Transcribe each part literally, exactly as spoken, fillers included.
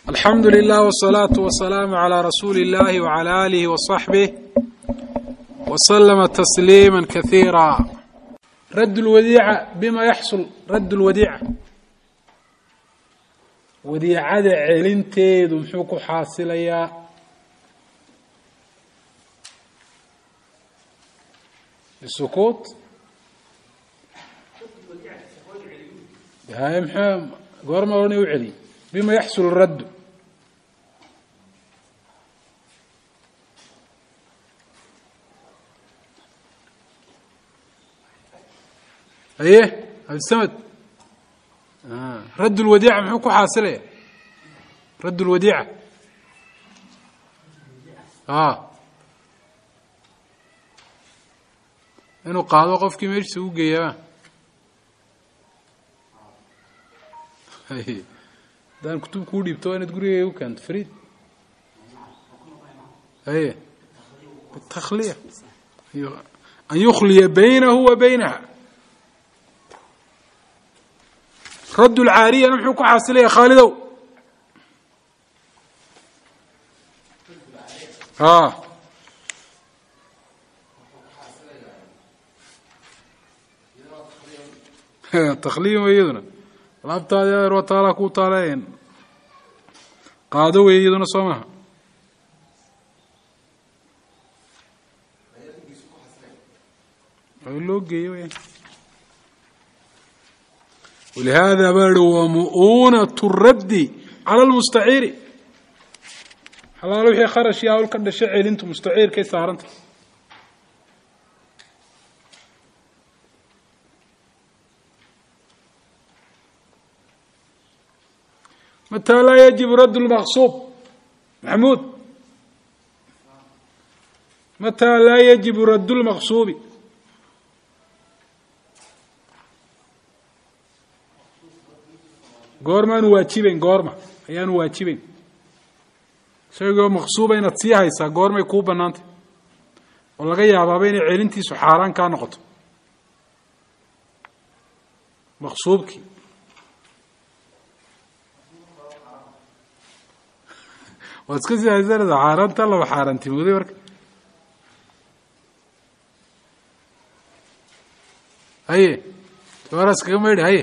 الحمد لله والصلاة والسلام على رسول الله وعلى آله وصحبه وسلم تسليما كثيرا. رد الوديعة بما يحصل رد الوديعة وديعة علنتيد ومحوكو حاصليا السكوت هاي محام قرما وني وعلي بما يحصل الرد ايه هذا السمد آه. رد الوديعة محوكو حاصله رد الوديعة اه inuu qaado qofkii meesha uu geeyaa hay daan kutub ku dhibto inaad guriga u keento fariid hay takhliya an yukhliya baynahu wa baynaha رد العارية نمحو كحاصله يا خالدو ها تخليه ويدنا لابتا يا روتالا كو تالين قادو ويدنا سوما لوجي ولهذا بلوا مؤونة الرد على المستعير حلال وحي خرج يا اول كد شعيل انت مستعير كي صارنت متى لا يجب رد المغصوب محمود متى لا يجب رد المغصوب غورما واجبين غورما ayaan waajibin shayga maqsuuba inaad sii haysaa goormay ku banaantay oo laga yaabo inay ceelintiisu xaraan ka noqoto maqsuubki waad ka sii haysaa xaraanta la xaraantii muday marka haye waraas kaga meedhay haye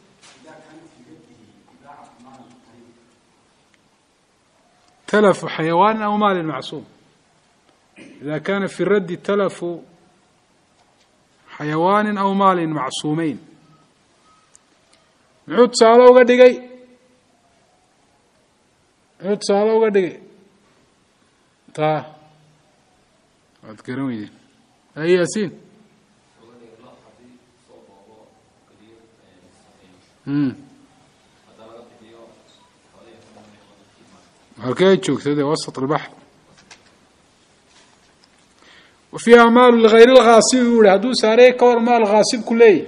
تلف حيوان أو مال معصوم إذا كان في الرد تلف حيوان أو مال معصومين عود سالو قدقي عود سالو قدقي تا أذكرون يدين أي ياسين امم هكذا تشوف هذا وسط البحر وفيها مال لغير الغاصب يقول هدو ساري كور مال غاصب كله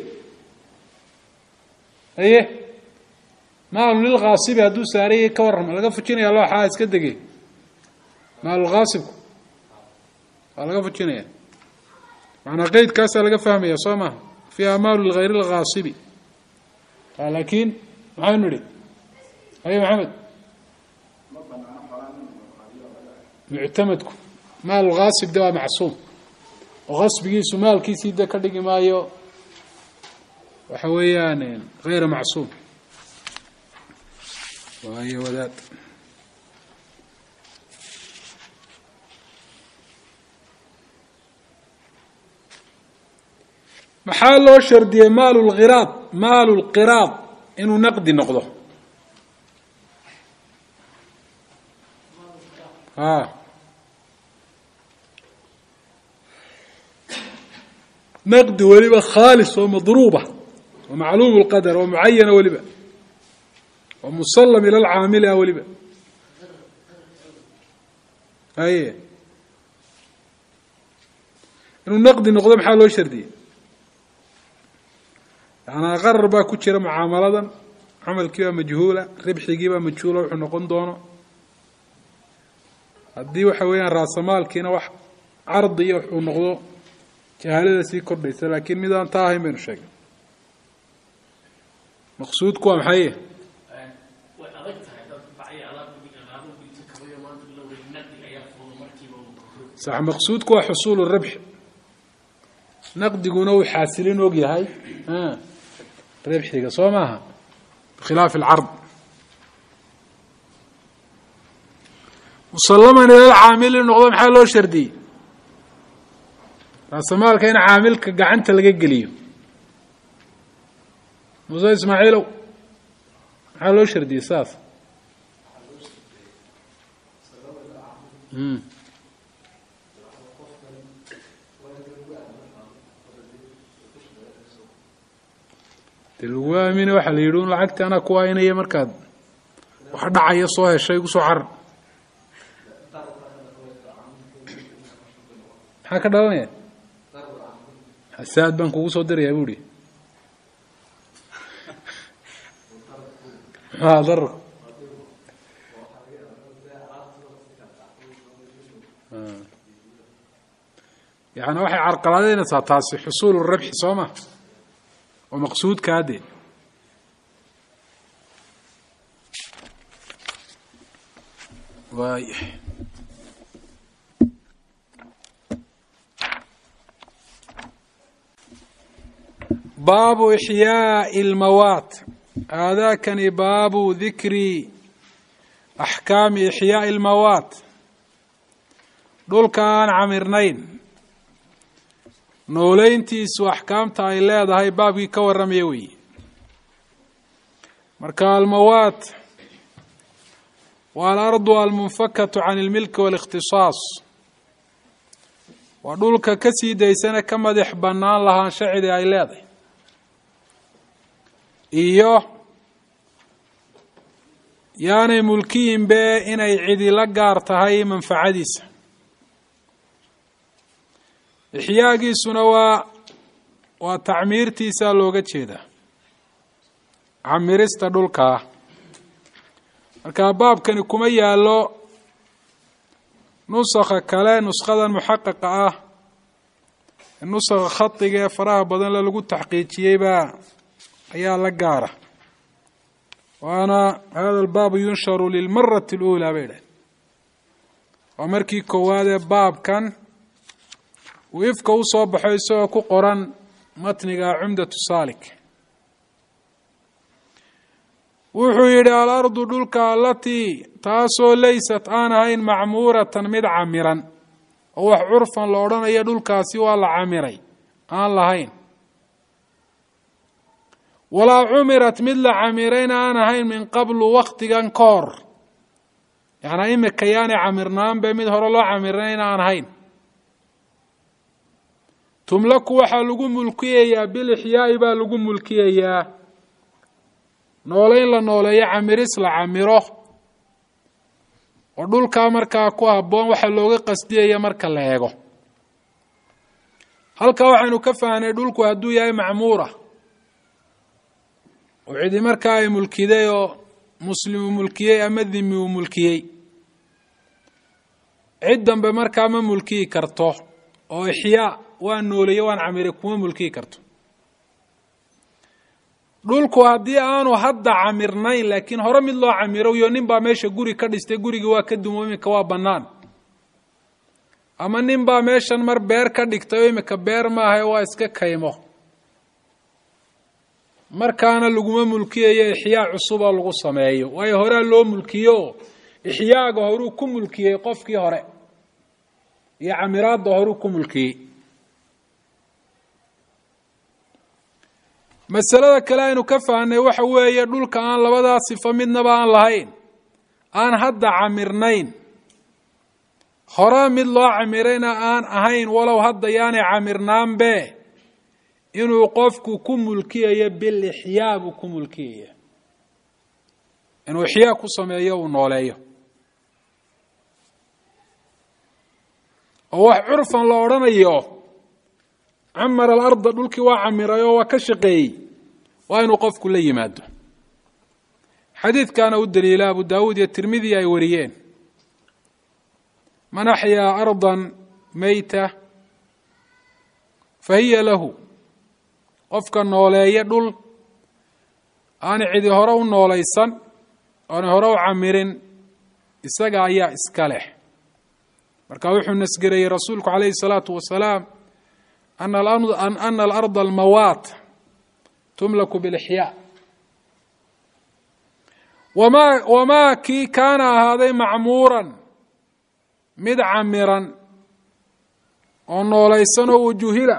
ايه مال للغاصب هدو ساري كور ما لقى فجينا يا الله حاس كدقي مال الغاصب لقى فجينا معنى قيد كاسه لقى فهمي يا صومه فيها مال لغير الغاصب لكن ما نريد ايه محمد معتمدكم مال الغاصب ده معصوم وغصبgiisu maalkiisa ka dhigi maayo waxa weeyaan غير معصوم waayo wadaad maxaa loo shardiyay maal الغراض maal القراض inuu naqdi noqdo ها نقد ولبا خالص ومضروبة ومعلوم القدر ومعينة ولبا ومسلم إلى العامل ولبا هاي إنه نقد نقدم حاله شردي يعني أقرر با كتير معاملة عمل كيبا مجهولة ربح كيبا مجهولة وحنقون دونه haddii waxa weeyaan raasamaalkiina wax ardiyo wuxuu noqdo jahaalada sii kordhaysa laakiin mid aan taahay meenu sheegay maqsuudku waa maxay صح مقصودك هو حصول الربح نقدقنا وحاصلين وجهي ها ربحي صومها بخلاف العرض وسلمنا إلى العامل النقطة محل لو شردي راس مالك هنا عاملك قعنت لقى قليو موزي اسماعيلو محل لو شردي ساس امم tilwaamina waxa la yidhi lacagta ana ku aynaya markaad wax dhacaya soo heshay ku soo car maxaa ka dhalanaya xasaad baan kugu soo dirayaa buuri haa dar يعني waxay carqaladeynaysaa taasi xusuul rabxi sooma ومقصود كادي واي باب إحياء الموات هذا كان باب ذكر أحكام إحياء الموات دول كان عمرنين nooleyntiisu axkaamta ay leedahay baabkii ka warramaya weeye marka almawaat waa alardu almunfakatu can ilmilki waalikhtisaas waa dhulka ka sii daysana ka madax bannaan lahaansha cidi ay leedahay iyo yaanay mulkiyinbe inay cidi la gaar tahay manfacadiisa إحياءiisuna waa waa tacmiirtiisa looga jeedaa camirista dhulka marka baabkani kuma yaalo nusakha kale nusqadan muxaqiqa ah nusakha khatiga ee faraha badan la lagu taxqiijiyay ba ayaa la gaara waana hada albaab yunsharu lilmarati اlأولى bayda waa markii koowaad ee baabkan ويفك وصوب بحيث كو قران متنغا عمدة سالك وحو يدي الأرض دولك التي تاسو ليست آنهين معمورة مد عامرا أو عرفا لوران يا دولك سوى العامري آن لهين ولا عمرت مثل عامرين آنهين من قبل وقت كور يعني إما كيان عامرنان بمد هر الله عامرين آنهين tumlaku waxaa lagu mulkiyayaa bilixyaa'i baa lagu mulkiyayaa nooleyn la nooleeyo camiris la camiro oo dhulkaa markaa ku habboon waxa looga qasdiyaya marka la eego halkaa waxaynu ka fahnay dhulku hadduu yahay macmuura oo cidi markaa ay mulkiday oo muslimu mulkiyey ama dimi uu mulkiyey cid dambe markaa ma mulkiyi karto oo ixyaa waan nooleeye waan camire kuma mulkii karto dhulku haddii aanu hadda camirnayn laakiin hore mid loo camiro iyo nin baa meesha guri ka dhistay gurigii waa ka dumo iminka waa bannaan ama nin baa meeshan mar beer ka dhigtay oo iminka beer maaha waa iska kaymo markaana laguma mulkiyayo ixyaa cusuboo lagu sameeyo waayo horaa loo mulkiyo ixyaaga horuu ku mulkiyey qofkii hore iyo camiraadda horuu ku mulkiyey masalada kale aynu ka fahnay waxa weeye dhulka aan labadaa sifo midnaba aan lahayn aan hadda camirnayn hore mid loo camirayna aan ahayn walow hadda yaanay camirnaanbe inuu qofku ku mulkiyayo bilixyaa buu ku mulkiyaya inuu ixyaa ku sameeyo uu nooleeyo oo wax curfan la odhanayo camara alarda dhulkii waa camiray oo waa ka shaqeeyey waa inuu qofku la yimaado xadiidkaana u daliila abu daawuud iyo tirmidi ay wariyeen man axyaa ardan mayta fahiya lahu qofka nooleeya dhul aana cidi hore u noolaysan oona hore u camirin isaga ayaa iska leh marka wuxuu nasgarayay rasuulku calayhi الsalaatu wasalaam ana alarda almawaat tumlaku bilixyaa wama wamaa kii kaana ahaaday macmuuran mid camiran oo noolaysan oo wujuhila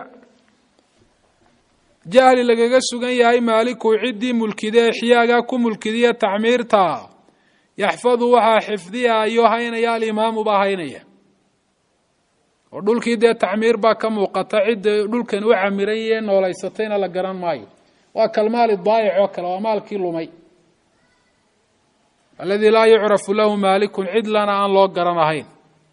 jahli lagaga sugan yahay maaliku ciddii mulkidee ixyaagaa ku mulkidiya tacmiirtaa yaxfadu waxaa xifdiyayo haynaya alimaamu baa haynaya oo dhulkii dee tacmiir baa ka muuqata cidda dhulkan u camiran yee noolaysatayna la garan maayo waa kalmaali daayic oo kale waa maalkii lumay alladii laa yucrafu lahu maalikun cid lana aan loo garan ahayn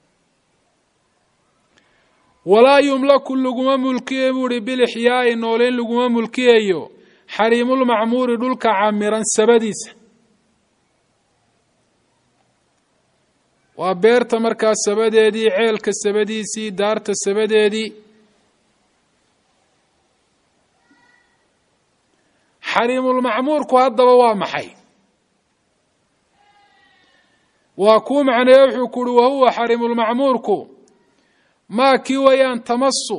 walaa yumlaku laguma mulkiye buu uhi bilixyaa'i nooleyn laguma mulkiyayo xariimulmacmuuri dhulka camiran sabadiisa waa beerta markaa sabadeedii ceelka sabadiisii daarta sabadeedii xariimulmacmuurku haddaba waa maxay waa kuu macneeye wuxuu ku uhi wahuwa xariimulmacmuurku maa kii wayaan tamasu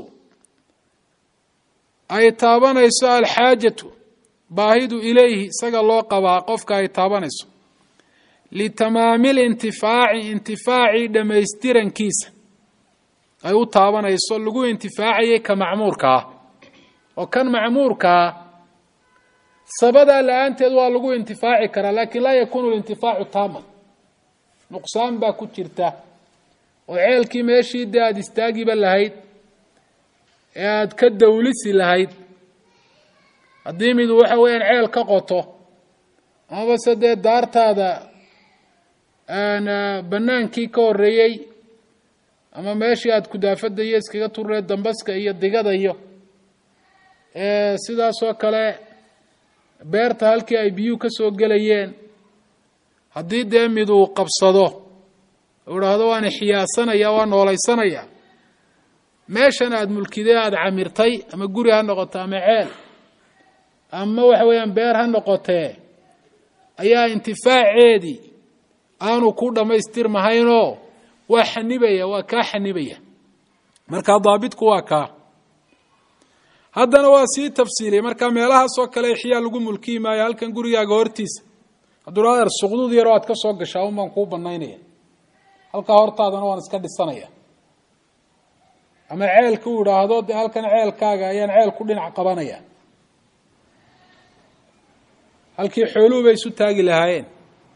ay taabanayso alxaajatu baahidu ilayhi isaga loo qabaa qofka ay taabanayso litamaami lintifaaci intifaacii dhammaystirankiisa ay u taabanayso lagu intifaacayay ka macmuurka ah oo kan macmuurka ah sabadaa la-aanteed waa lagu intifaaci karaa laakin laa yakuunu lintifaacu taaman nuqsaan baa ku jirta oo ceelkii meeshii dee aada istaagiba lahayd ee aada ka dawlisi lahayd haddii midu waxa weeyaan ceel ka qoto amaba se dee daartaada banaankii ka horeeyey ama meeshii aada kudaafada iyo iskaga turee dambaska iyo digada iyo sidaas oo kale beerta halkii ay biyuhu ka soo gelayeen haddii dee miduu qabsado u idhaahdo waan ixyaasanaya waan noolaysanaya meeshan aada mulkidee aada camirtay ama guri ha noqoto ama ceel ama waxa weeyaan beer ha noqotee ayaa intifaaceedii aanu ku dhammaystirmahaynoo waa xanibaya waa kaa xanibaya markaa daabitku waa kaa haddana waa sii tafsiiliyay markaa meelahaasoo kale ixyaa lagu mulkiyi maayo halkan gurigaaga hortiisa hadduu adeer suqduud yaroo aad ka soo gashaa un baan kuu banaynaya halkaa hortaadana waan iska dhisanaya ama ceelka u idhaahdo dee halkan ceelkaaga ayaan ceel ku dhinac qabanaya halkii xooluhu bay isu taagi lahaayeen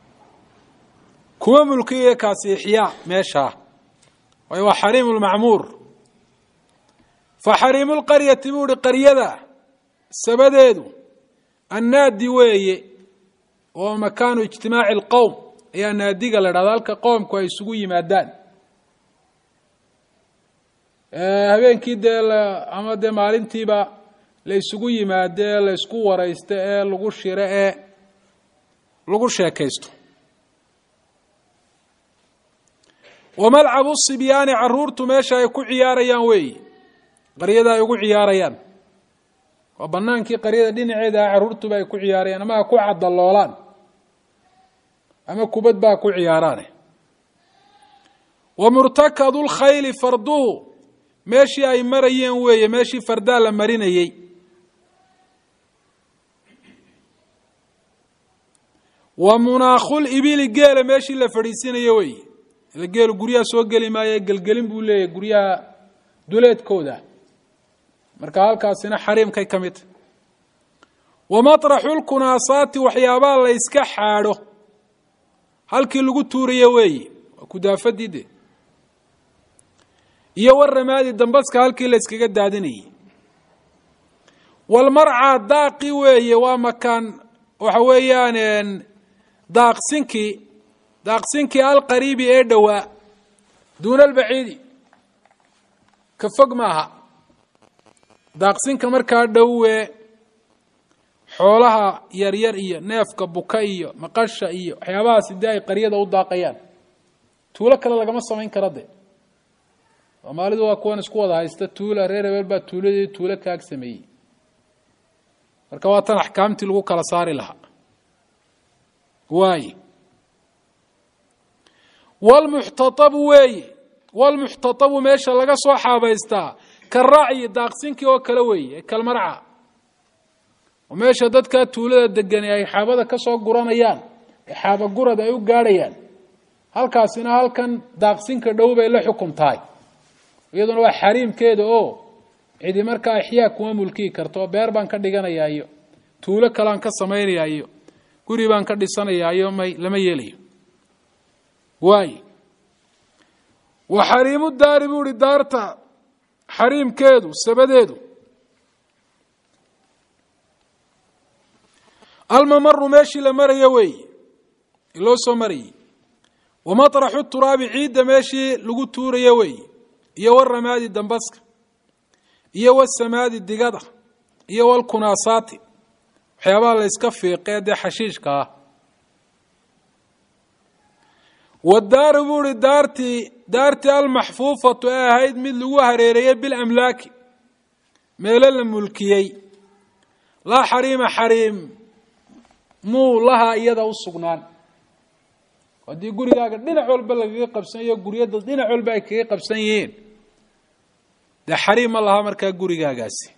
kuma mulkiya kaasi ixyaa meeshaa waayo waa xariimu lmacmuur fa xariimu lqaryati buu uhi qaryada sabadeedu annaadi weeye oo makaanu ijtimaaci alqowm ayaa naadiga la dhahda halka qoomku ay isugu yimaadaan habeenkii dee ama dee maalintiiba la isugu yimaado ee la isku waraysto ee lagu shiro ee lagu sheekaysto wamalcabu sibyaani caruurtu meesha ay ku ciyaarayaan weeyi qaryada ay ugu ciyaarayaan waa banaankii qaryada dhinaceeda caruurtuba ay ku ciyaarayaan ama ku cadaloolaan ama kubad baa ku ciyaaraane wa murtakadu lkhayli farduhu meeshii ay marayeen weeye meeshii fardaa la marinayey wa munaakhul ibili geela meeshii la fadhiisinayo weeye ila geelu guryaha soo geli maayo gelgelin buu leeyahay guryaha duleedkooda marka halkaasina xariimkay ka mid tahay wa matraxu lkunaasaati waxyaabaha la yska xaadho halkii lagu tuurayo weeye waa kudaafadii de iyo waramaadi dambaska halkii la yskaga daadinayay walmarcaa daaqi weeye waa makaan waxa weeyaan daaqsinkii daaqsinkii alqariibi ee dhowaa duuna albaciidi ka fog maaha daaqsinka markaa dhowe xoolaha yaryar iyo neefka buka iyo maqasha iyo waxyaabahaasi dee ay qaryada u daaqayaan tuulo kale lagama samayn kara de soomaalidu waa kuwan isku wada haysta tuula reer hebel baa tuuladii tuulo kaag sameeyey marka waa tan axkaamtii lagu kala saari lahaa waaye والمحتطب وي والمحتطب meesha laga soo xaabaystaa ka raaci daaqsinkii oo kala weeye kalmarca oo meesha dadka tuulada degan ay xaabada ka soo guranayaan xaaba gurad ay u gaarayaan halkaasina halkan daaqsinka dhow bay la xukuntaay iyaduna waa xariimkeeda oo cidi marka axyaa kuma mulki karto beer baan ka dhiganayaa iyo tuulo kalaan ka sameeynaya iyo guri baan ka dhisanayaa iyo may lama yeelayo waay وحريم الدار بوري دارتا حريم كيدو سبديدو الممر ماشي لمريا وي لو سو مري ومطرح التراب عيد ماشي لغو توريا وي يا الرماد الدنبسك يا والسماد الدقاده يا والكناصات حيابا لا اسكفي قيد حشيشكا والدار بوري دارتي دارتي المحفوفة هايد من لغوها ريرية بالأملاك ميلا الملكيي لا حريم حريم مو لها إيادا والسقنان ودي قولي ذاك دينا علبا لكي قبسانيين قولي يدل دينا علبا لكي قبسانيين ده حريم الله مركا قولي قاسي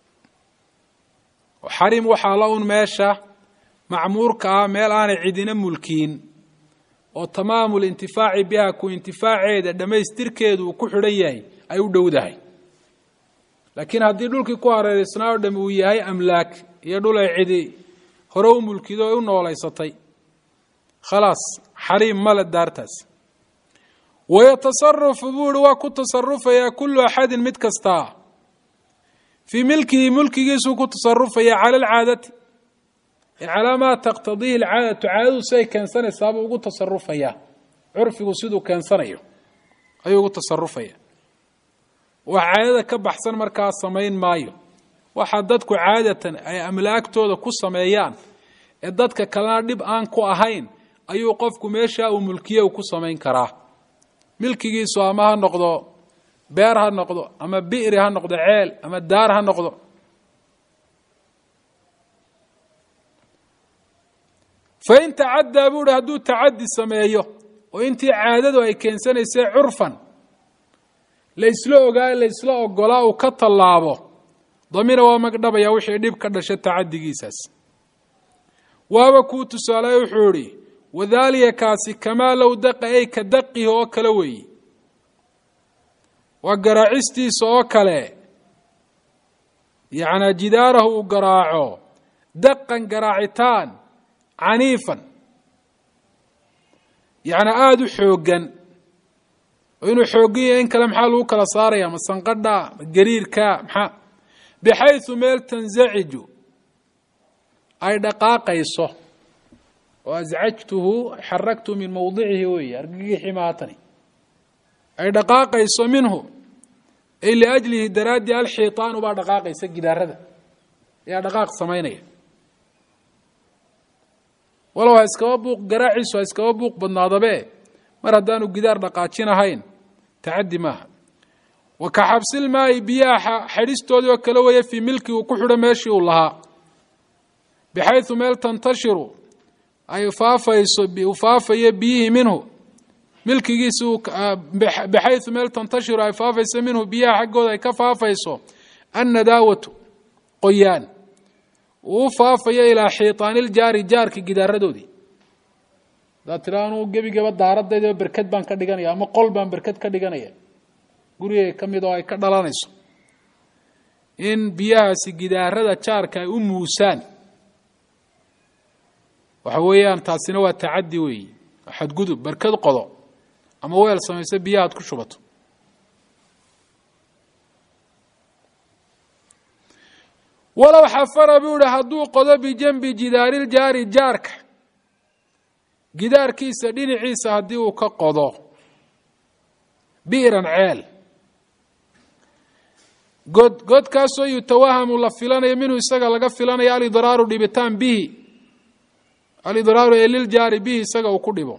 وحريم وحالون ماشا معمور كا ميلان عيدين ملكين oo tamaamul intifaaci biha ku intifaaceeda dhameystirkeedu ku xidhan yahay ay u dhowdahay laakiin haddii dhulkii ku hareereysnaa oo dham uu yahay amlaak iyo dhul ay cidi hore u mulkido ay u noolaysatay khalaas xariim mala daartaas wayatasarrafu buuri waa ku tasarrufaya kullu axadin mid kastaa fii milkihi mulkigiisuu ku tasarrufaya cala alcaadati على ما تقتضيه العادة عادة سي كان سنة سابق وقو تصرفيا عرفي وسيدو كان سنة أيو وقو تصرفيا وعادة كبحسن مركز سمين مايو وحددكو عادة أي أملاك تودا كو سميان إدادك كلان ديب آن كو أهين أيو قفكو ميشا وملكية وكو سمين كراه ملكي جيسو أما هنقضو بير هنقضو أما بئري هنقضو عيل أما الدار هنقضو فإن تعدى بوري هدو تعدي سمايه وإنتي عادده أي كنسان يسي عرفا ليسلو قال ليسلو قلاو كطلابه ضمير ومقدب يوحي ديب كدش التعدي قيساس وابكو تسالي وحوري وذالي كاسي كما لو دق أي كدقه وكلوي وقراعستي سوكله يعني جداره وقراعه دقا قراعتان عنيفا يعني آدو حوقا وإنه حوقية إن كلام حاله كلا صاريا مثلا قد قرير كا بحيث ميل تنزعج أي دقاق يصه وأزعجته حركته من موضعه ويا أرقي حماتني أي دقاق يصه منه إلا أجله درادي الحيطان وبعد دقاق يسجد هذا يا دقاق سمينيه ولو هسكوا بوق قراعيس وهسكوا بوق بالناضبه مر هدانو قدار دقاجين هين تعدي معها وكحبس الماء بياحة حريستودي وكلوية في ملكي وكحر ماشي والله بحيث ميل تنتشر أي فافي بيه منه ملكي جيسو بحيث ميل تنتشر أي فافي منه بياحة قد أي كفافيسو النداوة قيان وفافيا إلى حيطان الجاري جارك جدار دودي ذا ترانو جبي جب دارت ده بركت بان كديجانيا أما قلب بان بركت كديجانيا قولي كم يدعي كدلانيس إن بياس جدار ده جارك أموسان وحويان تاسينوا التعدي وي أحد جذب بركت قضاء أما ويل سميس بيات كشبته ولو حفر بيوله هدو قضى بجنب جدار الجاري جارك جدار كيسا دين عيسى هديو كقضى بئرا عال قد قد كاسو يتوهم لفلان يمينه يسقى لقفلان يالي ضرار ديبتان به علي ضرار للجاري به يسقى وكدبه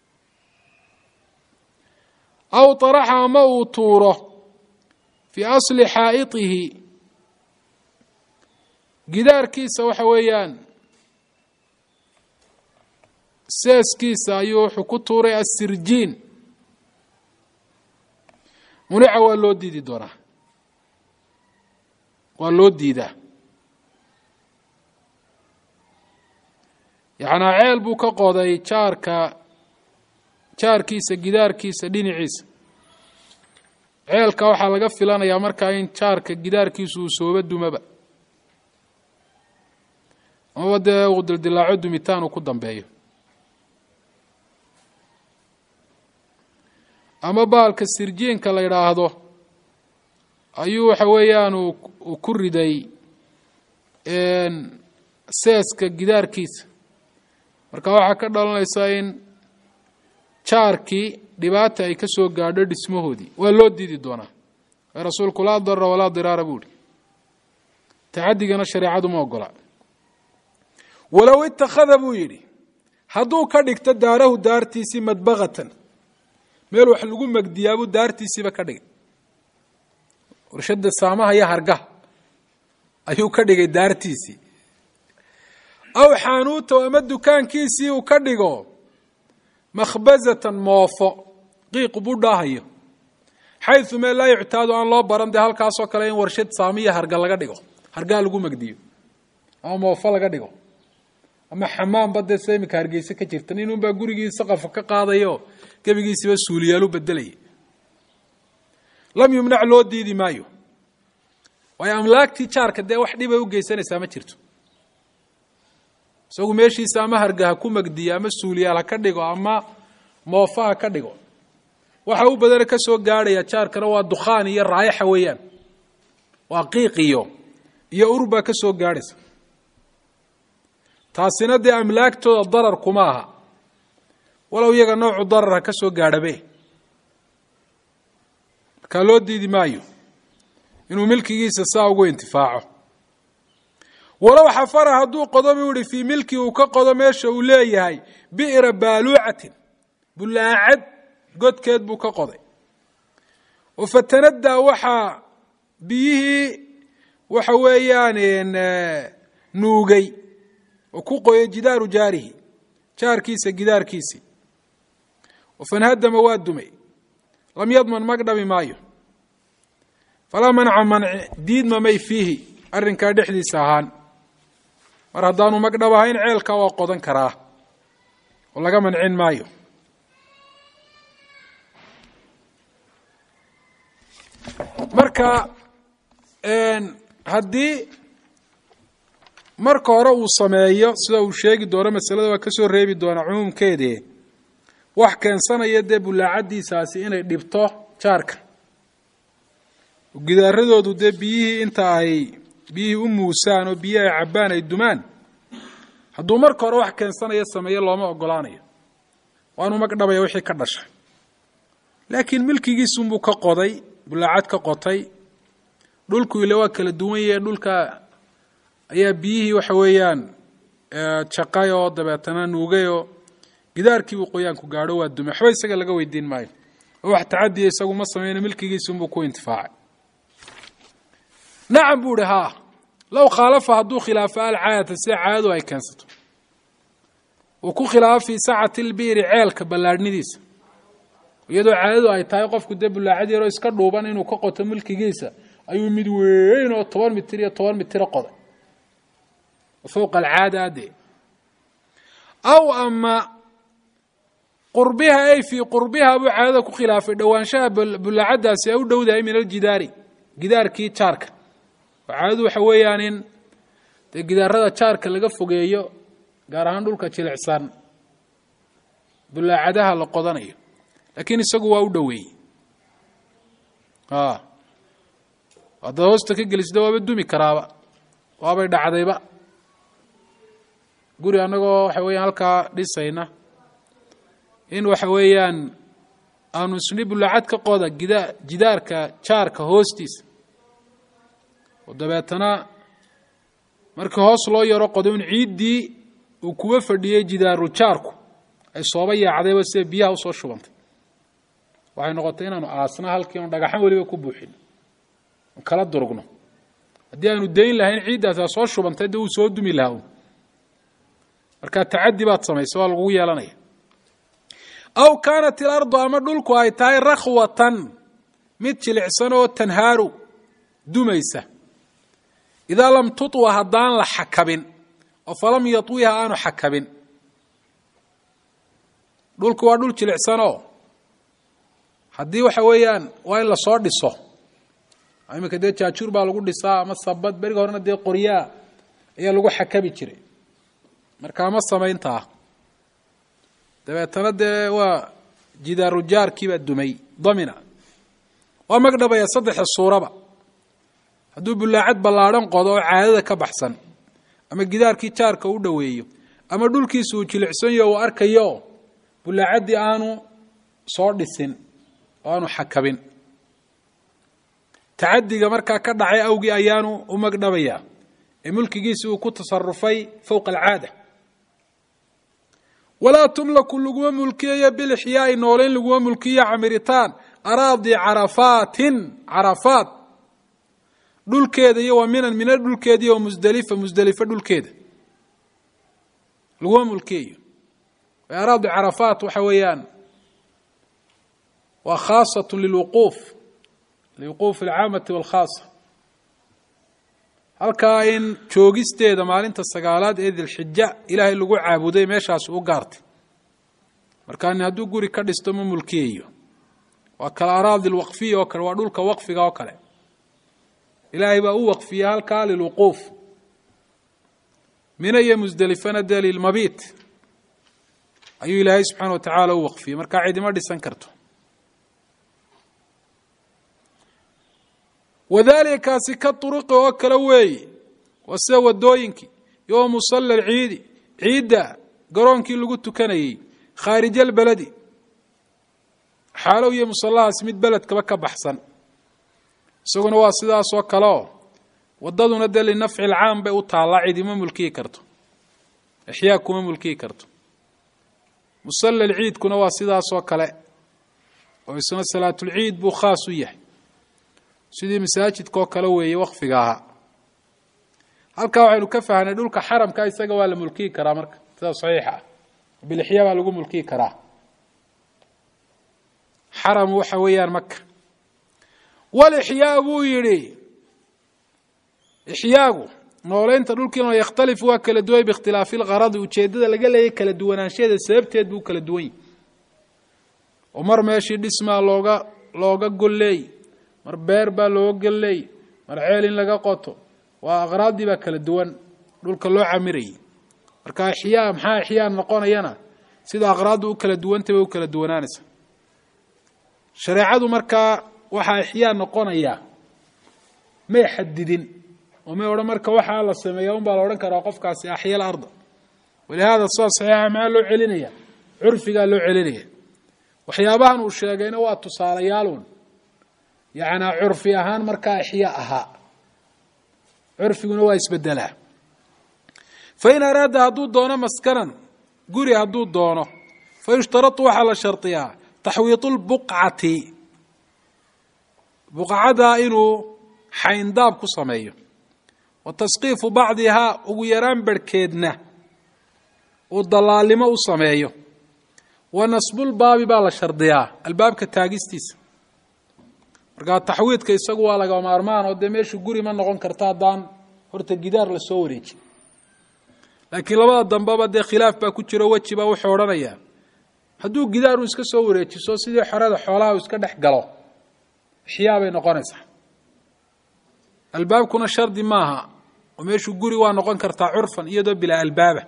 أو طرح موطوره في أصل حائطه جدار كيسا وحويان ساس كيسا يوحو كتوري السرجين munica waa loo diidi doonaa waa loo diidaa yacnaa ceel buu ka qoday jaarka jaarkiisa gidaarkiisa dhinaciisa ceelka waxaa laga filanayaa markaa in jaarka gidaarkiisu uu sooba dumaba amaba dee uu dildilaaco dumitaan uu ku dambeeyo ama baalka sirjiinka la yidhaahdo ayuu waxa weeyaan uu ku riday seeska gidaarkiisa marka waxaa ka dhalanaysaa in jaarkii dhibaata ay ka soo gaadho dhismahoodii waa loo diidi doonaa ee rasuulku laa darra walaa diraara buu ihi tacadigana shareecadu ma ogola walow itakhada buu yidhi hadduu ka dhigto daarahu daartiisii madbaqatan meel wax lagu magdiyaabuu daartiisiiba ka dhigay warshada saamaha iyo hargaha ayuu ka dhigay daartiisii aw xaanuuta ama dukaankiisii uu ka dhigo makhbazatan moofo qiiqu buu dhaahayo xayثu meel laa yuctaadu aan loo baran dee halkaasoo kale in warshad saamiya harga laga dhigo hargaa lagu magdiyo ama moofo laga dhigo ama xamaamba dee sida imika hargeysa ka jirta nin unbaa gurigii saqafa ka qaadayo gebigiisiiba suuliyaalu bedelaya lam yumnac loo diidi maayo waayo amlaagtii jaarka dee wax dhibay u geysanaysaa ma jirto isagu meeshiisa ama hargaha ku magdiya ama suuliyaal ha ka dhigo ama moofa ha ka dhigo waxa u badana ka soo gaadhaya jaarkana waa dukhaan iyo raayaxa weeyaan waa qiiq iyo iyo urbaa ka soo gaadhaysa taasina dee amlaagtooda darar kuma aha walow iyaga noocu darar ha ka soo gaadhabe markaa loo diidi maayo inuu milkigiisa saa ugu intifaaco walow xafara hadduu qodo buu ihi fii milki uu ka qodo meesha uu leeyahay bi'ra baaluucatin bulaacad godkeed buu ka qoday oo fatanadaa waxaa biyihii waxa weeyaan nuugay oo ku qoyay jidaaru jaarihi jaarkiisa gidaarkiisii oo fanhadama waa dumay lam yadman magdhami maayo falaa manca manci diidma may fiihi arrinkaa dhexdiisa ahaan mar haddaanu magdhab ahayn ceelka waa qodan karaa oo laga mancin maayo marka haddii marka hore uu sameeyo sida uu sheegi doono masalada waa ka soo reebi doonaa cumuumkeedii wax keensanaya dee bulaacadiisaasi inay dhibto jaarka gidaaradoodu dee biyihii inta ay biyihii u muusaan oo biyihi ay cabbaan ay dumaan hadduu marka hore wax keensanaya sameeyo looma ogolaanayo waanu magdhabaya wixii ka dhashay laakiin milkigiisunbuu ka qoday bulaacad ka qotay dhulku ile waa kala duwan yahe dhulka ayaa biyihii waxa weeyaan jaqay oo dabeetana nuugay oo gidaarkii uu qoyaanku gaadho waa dumay waxba isaga laga weydiin maayo oo wax tacadiya isagu ma sameyno milkigiisunbuu ku intifaacay nacam buu ihi haa low khaalafa hadduu khilaafo alcaadata sida caadadu ay keensato uu ku khilaafo fii sacati lbi'ri ceelka ballaadhnidiisa iyadoo caadadu ay tahay qofku dee bulaacad yaroo iska dhuuban inuu ka qoto milkigiisa ayuu mid weyn oo toban mitir iyo toban mitiro qoday fowqa alcaada adee aw ama qurbiha ay fii qurbiha buu caadada ku khilaafay dhowaanshaha bulaacaddaasi ay u dhowdahay min aljidaari gidaarkii jaarka oo caadadu waxa weeyaan in dee gidaarada jaarka laga fogeeyo gaar ahaan dhulka jilicsan bulaacadaha la qodanayo laakiin isagu waa u dhoweeyey haddaad hoosta ka gelisda waaba dumi karaaba waabay dhacdayba guri annagoo waxa weeyaan halkaa dhisayna in waxa weeyaan aanu isni bulaacad ka qoda gida jidaarka jaarka hoostiisa oo dabeetana markii hoos loo yaro qodo in ciiddii uu kuwa fadhiyey jidaaru jaarku ay sooba yaacdayba sida biyaha usoo shubantay waxay noqotay inaanu aasna halkii oon dhagaxan weliba ku buuxino on kala durugno haddii aanu dayn lahayn ciiddaasa soo shubantay dee uu soo dumi lahaa un markaa tacadi baad samaysa waa lagugu yeelanaya aw kaanat ilardu ama dhulku ay tahay rakhwatan mid jilicsan oo tanhaaru dumaysa idaa lam tutwa haddaan la xakabin oo falam yatwiha aanu xakabin dhulku waa dhul jilicsanoo haddii waxa weeyaan waa in lasoo dhiso iminka dee jaajuur baa lagu dhisaa ama sabad beriga horena dee qoryaa ayaa lagu xakabi jiray markaa ma samayntaa dabeetana dee waa jidaaru jaarkiibaa dumay damina waa magdhabaya saddexa suuraba hadduu bulaacad ballaadhan qodo oo caadada ka baxsan ama gidaarkii jaarka u dhoweeyo ama dhulkiisa uu jilicsan yaho uu arkayo bulaacaddii aanu soo dhisin oo aanu xakabin tacadiga markaa ka dhacay awgii ayaanu u magdhabayaa ee mulkigiisi uu ku tasarufay fowqa alcaada walaa tumlaku laguma mulkiyayo bilixyaai nooleyn laguma mulkiyo camiritaan araadi carafaatin carafaat dhulkeeda iyo wa minan mina dhulkeeda iyo musdalifa musdalifa dhulkeeda laguma mulkiyayo araadi carafaat waxa weeyaan waa khaasatu lilwuquuf liwuquuf alcaamati walkhaasa halkaa in joogisteeda maalinta sagaalaad ee dilxija ilaahay lagu caabuday meeshaas u gaartay markaa nin hadduu guri ka dhisto ma mulkiyayo waa kale araadi alwaqfiya oo kale waa dhulka waqfiga oo kale ilaahay baa u waqfiya halkaa lilwuquuf mina iyo musdelifana dee lilmabiit ayuu ilaahay subxaana wa tacaala u waqfiyey markaa cidima dhisan karto wadalika kaasi ka turuqi oo kale weeye waa sida wadooyinkii iyo musalla alciidi ciidda garoonkii lagu tukanayey khaarij albaladi xaalow iyo musallahaas mid beledkaba ka baxsan isaguna waa sidaas oo kale oo wadaduna dee linafci alcaam bay u taallaa cidima mulkiyi karto ixyaa kuma mulkiyi karto musalla alciidkuna waa sidaas oo kale oo isna salaatulciid buu khaas u yahay sidii masaajidka oo kale weeye waqfiga ahaa halkaa waxaynu ka fahnay dhulka xaramka isaga waa la mulkiyi karaa marka sida saxiixa ah bilixyaa baa lagu mulkiyi karaa xaram waxa weeyaan maka walixyaa buu yidhi ixyaagu nooleynta dhulkiina yakhtalifu waa kala duway biikhtilaafi lgaradi ujeeddada laga leeyay kala duwanaanshaheeda sababteed buu kala duwan yahy oo mar meeshii dhismaa looga looga golleey mar beer baa looga golleey mar ceel in laga qoto waa aqraadii baa kala duwan dhulka loo camirayay marka ixyaa maxaa ixyaa noqonayana sida aqraaddu u kala duwantay bay u kala duwanaanaysa shareecadu markaa waxaa ixyaa noqonaya may xadidin oo may odhan marka waxaa la sameeya un baa la odhan karaa qofkaasi axya alarda walihaada sida saxiixa maxaa loo celinaya curfigaa loo celinaya waxyaabahan uu sheegayna waa tusaalayaalun yacnaa curfi ahaan markaa ixyaa ahaa curfiguna waa isbedelaa fain araada hadduu doono maskanan guri hadduu doono fa yushtaratu waxaa la shardiyaa taxwiitu lbuqcati buqcadaa inuu xayndaab ku sameeyo wa tasqiifu bacdihaa ugu yaraan barhkeedna uu dalaalnimo u sameeyo wa nasbulbaabi baa la shardiyaa albaabka taagistiisa markaa taxwiidka isagu waa laga maarmaan oo dee meeshu guri ma noqon karta haddaan horta gidaar la soo wareejin laakiin labada dambeba dee khilaaf baa ku jiro wejiba wuxuu odhanayaa hadduu gidaar uu iska soo wareejiso sidii xorada xoolaha uu iska dhex galo ixyaa bay noqonaysaa albaabkuna shardi maaha oo meeshu guri waa noqon kartaa curfan iyadoo bilaa albaaba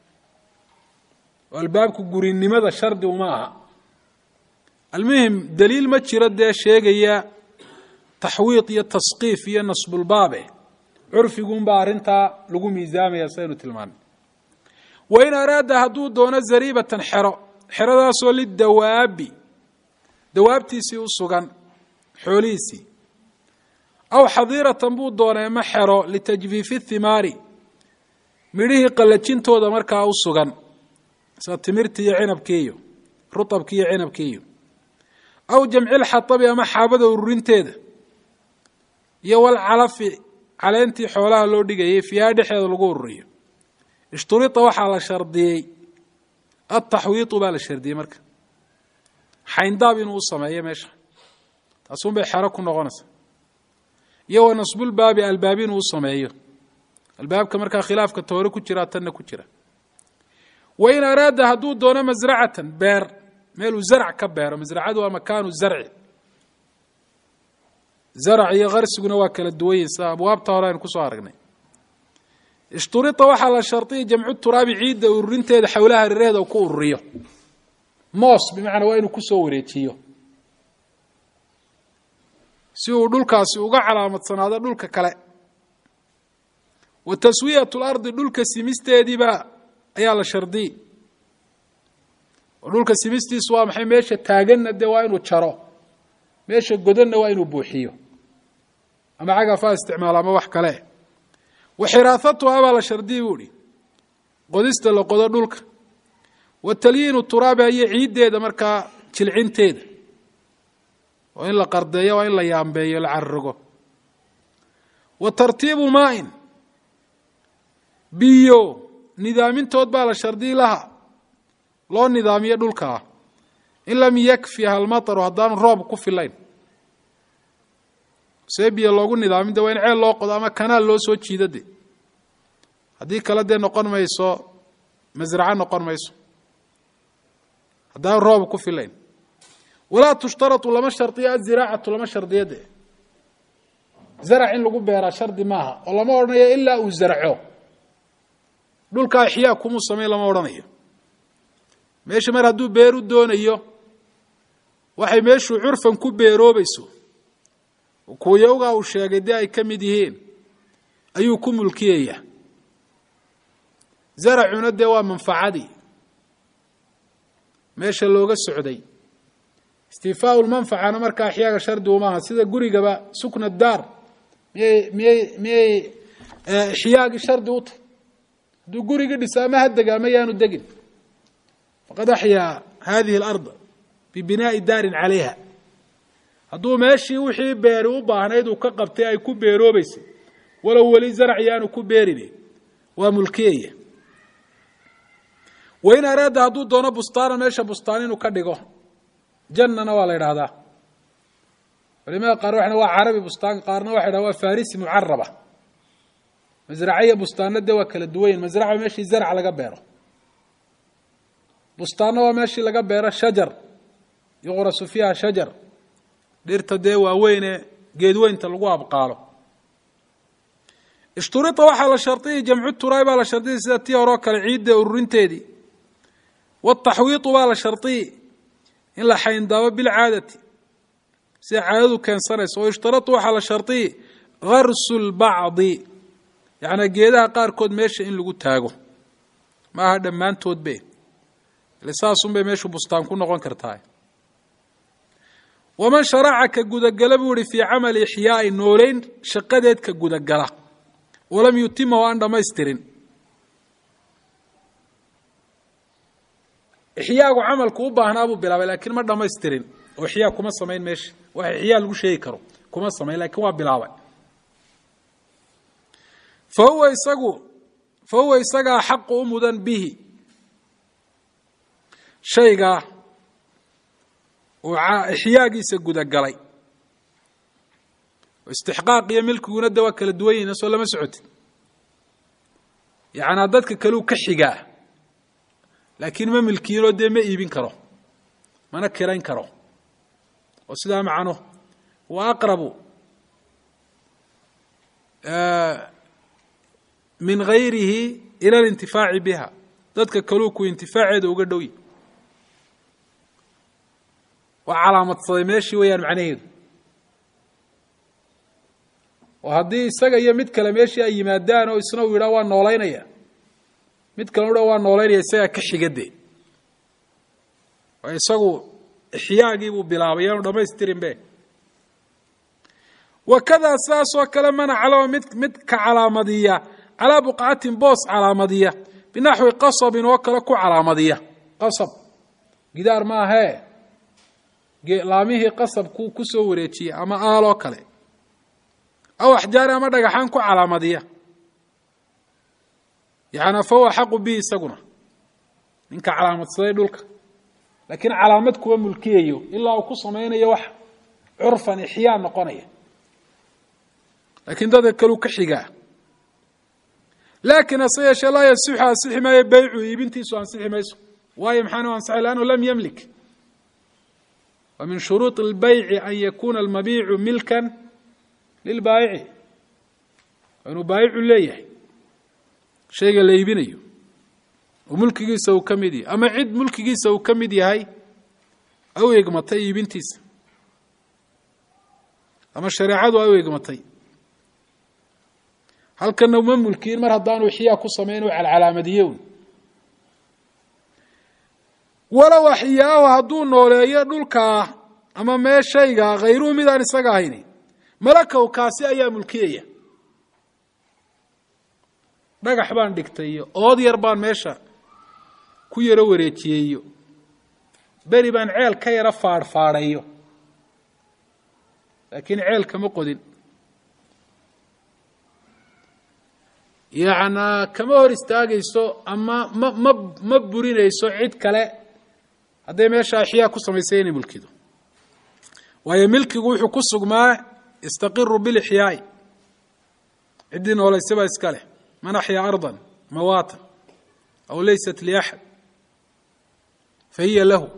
oo albaabku gurinimada shardi uma aha almuhim daliil ma jiro dee sheegaya taxwiid iyo tasqiif iyo nasbulbaabe curfiguunbaa arrintaa lagu miisaamaya saynu tilmaanay wain araada hadduu doono zariibatan xero xeradaasoo lidawaabi dawaabtiisii u sugan xoolihiisii aw xadiiratan buu doonay ma xero litajfiifi thimaari midhihii qallajintooda markaa u sugan sida timirtii iyo cinabkiiyo rutabkii iyo cinabkiiyo aw jamcilxatabi ama xaabada ururinteeda iyo walcalafi caleentii xoolaha loo dhigayay fiihaa dhexeeda lagu ururiyo ishturita waxaa la shardiyey ataxwiitu baa la shardiyey marka xayndaab inuu u sameeyo meesha taasun bay xero ku noqonaysaa iyo wa nasbulbaabi albaab inuu sameeyo albaabka markaa khilaafka toore ku jira tanna ku jira wain araada hadduu doono masracatan beer meeluu zarc ka beero masracadu waa makaanu zarci zarc iyo qarsiguna waa kala duwan yihin sida abwaabta hore aynu kusoo aragnay ishturita waxaa la shardiya jamcu turaabi ciidda ururinteeda xawlaha hareeraheeda uu ku ururiyo moos bimacnaa waa inuu kusoo wareejiyo si uu dhulkaasi uga calaamadsanaado dhulka kale wa taswiyatu lardi dhulka simisteediiba ayaa la shardiy oo dhulka simistiisu waa maxay meesha taaganna dee waa inuu jaro meesha godanna waa inuu buuxiyo ama cagafaa isticmaalo ama wax kale wa xiraahatuhaa baa la shardiyi buu ihi qodista la qodo dhulka wa talyiinu turaabiha iyo ciiddeeda markaa jilcinteeda waa in la qardeeyo waa in la yaambeeyo la carrogo wa tartiibu maain biyo nidaamintood baa la shardiyi laha loo nidaamiyo dhulkaa in lam yakfiha almataru haddaanu roob ku filayn see biyo loogu nidaamin de waa in ceel loo qodo ama kanaal loo soo jiido de haddii kale dee noqon mayso masraco noqon mayso haddaanu roob ku filayn walaa tushtaratu lama shardiyo aziraacatu lama shardiyo de zarac in lagu beeraa shardi maaha oo lama odhanayo ilaa uu zarco dhulkaa ixyaa kumuu samayn lama odhanayo meesha mar hadduu beer u doonayo waxay meeshuu curfan ku beeroobayso kuuyowgaa uu sheegay dee ay ka mid yihiin ayuu ku mulkiyaya zaracuna dee waa manfacadii meesha looga socday istifaau lmanfacana markaa axyaaga shardi umaaha sida gurigaba sukna daar miyay miyay miyay ixyaagii shardi u tahy hadduu gurigii dhisa ama ha dega ama yaanu degin faqad axyaa hadihi alarda bibinaa'i daarin calayha hadduu meeshii wixii beeri u baahnayd uu ka qabtay ay ku beeroobaysay walow weli zarc yaanu ku beerin waa mulkiyaya wain araada hadduu doono bustaana meesha bustaan inuu ka dhigo jannana waa la yidhaahdaa culimada qaar waxna waa carabi bustaanka qaarna waxay dhaha waa farisi mucaraba masraciya bustaana dee waa kala duwanyin masraca meeshii zarc laga beero bustaanna waa meeshii laga beero shajar yuqrasu fiiha shajar dhirta dee waaweyne geedweynta lagu abqaalo ishturita waxaa la shardiyay jamcu turaay baa la shardiyay sida tii horeo kale ciidda ururinteedii wataxwiitu baa la shardiyay in la xayndaabo bilcaadati sida caadadu keensanayso oo ishtaratu waxaa la shardiyay garsu lbacdi yacnaa geedaha qaarkood meesha in lagu taago ma aha dhammaantoodbe ile saasunbay meeshu bustaan ku noqon kartaa waman sharaca ka gudagala buu ihi fii camali ixyaai nooleyn shaqadeed ka gudagala walam yutima oo aan dhamaystirin ixyaagu camalku u baahnaa buu bilaabay laakiin ma dhamaystirin oo ixyaa kuma samayn meesha wax ixyaa lagu sheegi karo kuma samayn laakiin waa bilaabay fa huwa isagu fa huwa isagaa xaqu u mudan bihi shaygaa uu ixyaagiisa gudagalay istixqaaq iyo milkiguna de waa kala duwan yihin soo lama socotid yacnaa dadka kaleu ka xigaa laakiin ma milkiinoo dee ma iibin karo mana kirayn karo oo sidaa macno wa aqrabu min gayrihi ila alintifaaci biha dadka kaluu ku intifaaceeda uga dhow yi waa calaamadsaday meeshii weeyaan macnaheedu oo haddii isaga iyo mid kale meeshii ay yimaadaan oo isna uu yidhaha waa noolaynaya mid kale u dha waa noolaynaya isagaa ka xigade oo isagu ixyaagii buu bilaabay yaanu dhamaystirin be wakadaa sidaasoo kale mana calama mid mid ka calaamadiya calaa buqcatin boos calaamadiya binaxwi qasabin oo kale ku calaamadiya qasab gidaar maahee laamihii qasabku ku soo wareejiyey ama aaloo kale aw axjaari ama dhagaxaan ku calaamadiya yacnaa fa huwa xaqu bihi isaguna ninka calaamadsaday dhulka laakiin calaamad kuwa mulkiyayo ilaa uu ku samaynayo wax curfan ixyaa noqonaya laakiin dadka kalu ka xigaa laakiin ase yeeshee laa yasixu ansixi maayo baycu iibintiisu ansixi mayso waayo maxaanu ansaxay lannu lam yamlik wa min shuruuط اlbayci an yakuna almabiicu milkan lilbaayici waa inuu baayicu leeyahay shayga la iibinayo oo mulkigiisa uu ka mid yahay ama cid mulkigiisa uu ka mid yahay au egmatay iibintiisa ama shareecadu ay u egmatay halkana uma mulkiin mar haddaanu ixyaa ku samayn u calcalaamadiyo walow axyaahu hadduu nooleeyo dhulkaa ama mee shayga hayruhu midaan isaga ahayni malakow kaasi ayaa mulkiyaya dhagax baan dhigtay iyo ood yar baan meesha ku yaro wareejiyeeyo beri baan ceel ka yaro faadhfaadhayo laakiin ceel kama qodin yacnaa kama hor istaagayso ama ma ma ma burinayso cid kale hadday meesha axyaa ku samaysay inay mulkido waayo milkigu wuxuu ku sugmaa yastaqiru bilixyaa'i ciddii noolaysa baa iska leh man axyaa ardan mawaatan aw laysat liaxad fahiya lahu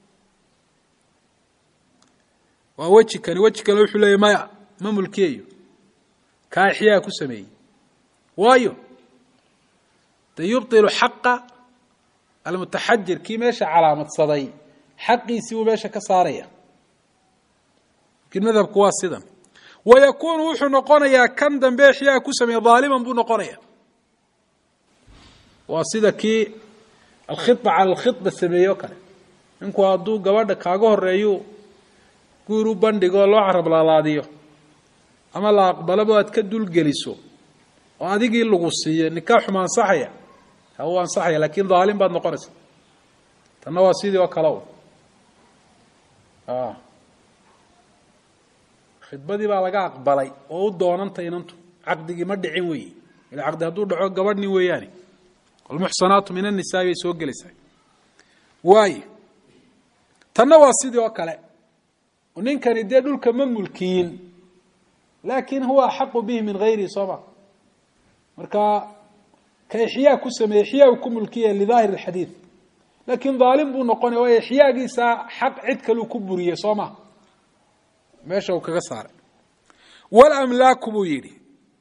waa weji kani weji kale wuxuu leeyahy maya ma mulkiyayo kaa axyaa ku sameeyey waayo de yubطilu xaqa almutaxajir kii meesha calaamadsaday xaqiisii buu meesha ka saaraya lakiin madhabku waa sidan wayakuunu wuxuu noqonayaa kan dambe axyaa ku sameeye daaliman buu noqonaya waa sida kii alkhidba cala alkhidba sameeye o kale ninku hadduu gabadha kaaga horeeyu guur u bandhigo loo carab laalaadiyo ama la aqbalaba aad ka dulgeliso oo adigii lagu siiye nikaaxu ma ansaxaya ha uu ansaxaya laakiin daalim baad noqonaysa tanna waa sidii oo kale u khidbadii baa laga aqbalay oo u doonantay inantu caqdigii ma dhicin weyi ila caqdi hadduu dhaco gabadhni weeyaani walmuxsanaatu min annisaa bay soo gelaysaa waayo tanna waa sidii oo kale ninkani dee dhulka ma mulkiyin laakin huwa axaqu bihi min hayrihi sooma marka ka ixyaa ku sameeyey ixyaa ku mulkiya lidaahir alxadiid laakiin daalim buu noqonaya waayo ixyaagiisa xaq cid kaleu ku buriyey soo ma meesha uu kaga saaray walamlaaku buu yidhi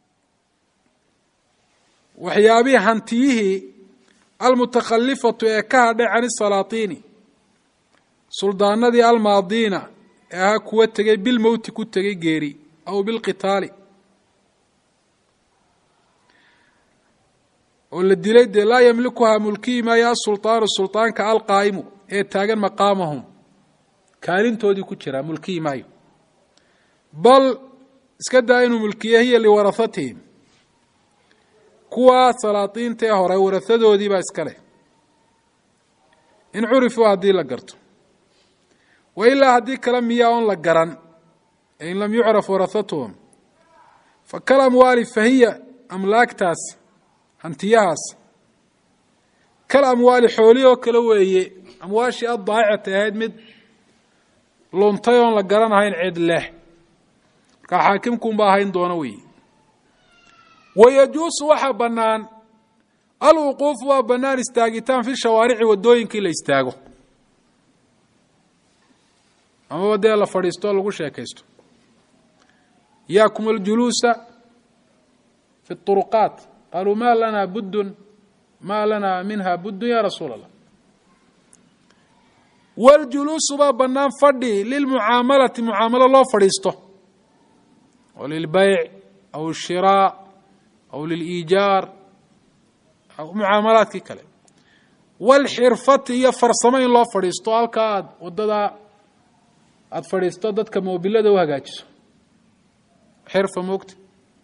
waxyaabihii hantiyihii almutakhalifatu ee ka hadhay can isalaatiini suldaanadii almaadiina ee ahaa kuwa tegey bilmowti ku tegey geeri aw bilqitaali oo la dilay dee laa yamlikuhaa mulkiyi maayo asulطaanu sulطaanka alqaa'imu ee taagan maqaamahum kaalintoodii ku jiraa mulkiyi maayo bal iska daa inuu mulkiye hiya liwarahatihim kuwaa salaadiinta ee hore warahadoodii baa iska leh in curifuu haddii la garto wa ilaa haddii kale miyaa oon la garan in lam yucraf warahatuhum fakal amwaali fahiya amlaagtaas hantiyahaas kal amwaali xoolihi oo kale weeye amwaashii addaacita ahayd mid luntay oon la garanahayn cid leh markaa xaakimkuunba ahayn doono weeye wayajuusu waxaa bannaan alwuquufu waa bannaan istaagitaan fi shawaarici waddooyinkii la istaago amaba dee la fadhiisto o lagu sheekaysto yaakum aljuluusa fi اطuruqaat qaluu ma lana buddun ma lana minha buddun ya rasuula allah waljuluusu baa bannaan fadhi lilmucaamalati mucaamalo loo fadhiisto oo lilbayc aw الshiraaء aw liliijaar mucaamalaadkii kale walxirfati iyo farsamo in loo fadhiisto halka aad wadada aada fadhiisto dadka moobilada u hagaajiso xirfa moogta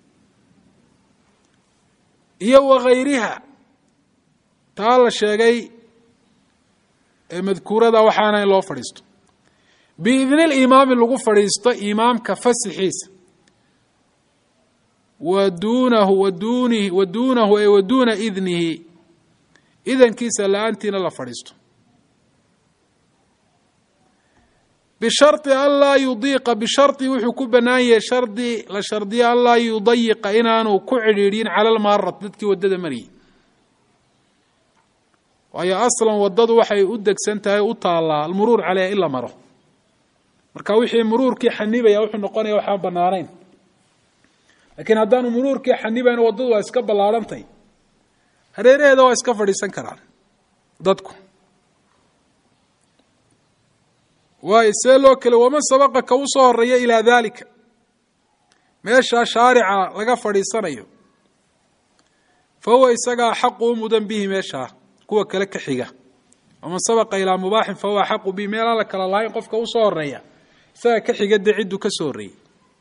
iyo wakayriha taa la sheegay ee madkuurada waxaana in loo fadhiisto biidni limaami lagu fadhiisto imaamka fasixiisa wa duunahu wa duunihi wa duunahu ee wa duuna idnihi idankiisa la-aantiina la fadhiisto bishardi an laa yudiiqa bishardi wuxuu ku bannaan yahay shardi la shardiya an laa yudayiqa inaanu ku cidhiidhin cala almaarati dadkii waddada mariyey waayo aslan waddadu waxay u degsan tahay u taallaa almuruur caleyha in la maro marka wixii muruurkii xanibaya wuxuu noqonaya waxaan bannaanayn laakiin haddaanu muruurkii xanibayn waddadu waa iska ballaarhantay hareeraheeda waa iska fadhiisan karaan dadku waayo see loo kale waman sabaqa ka u soo horeeya ilaa daalika meeshaa shaarica laga fadhiisanayo fa huwa isagaa xaqu u mudan bihi meeshaa kuwa kale ka xiga waman sabaqa ilaa mubaaxin fa huwa xaqu bihi meelaan la kala lahayn qofka u soo horeeya isagaa ka xiga dee cidduu ka soo horreeyey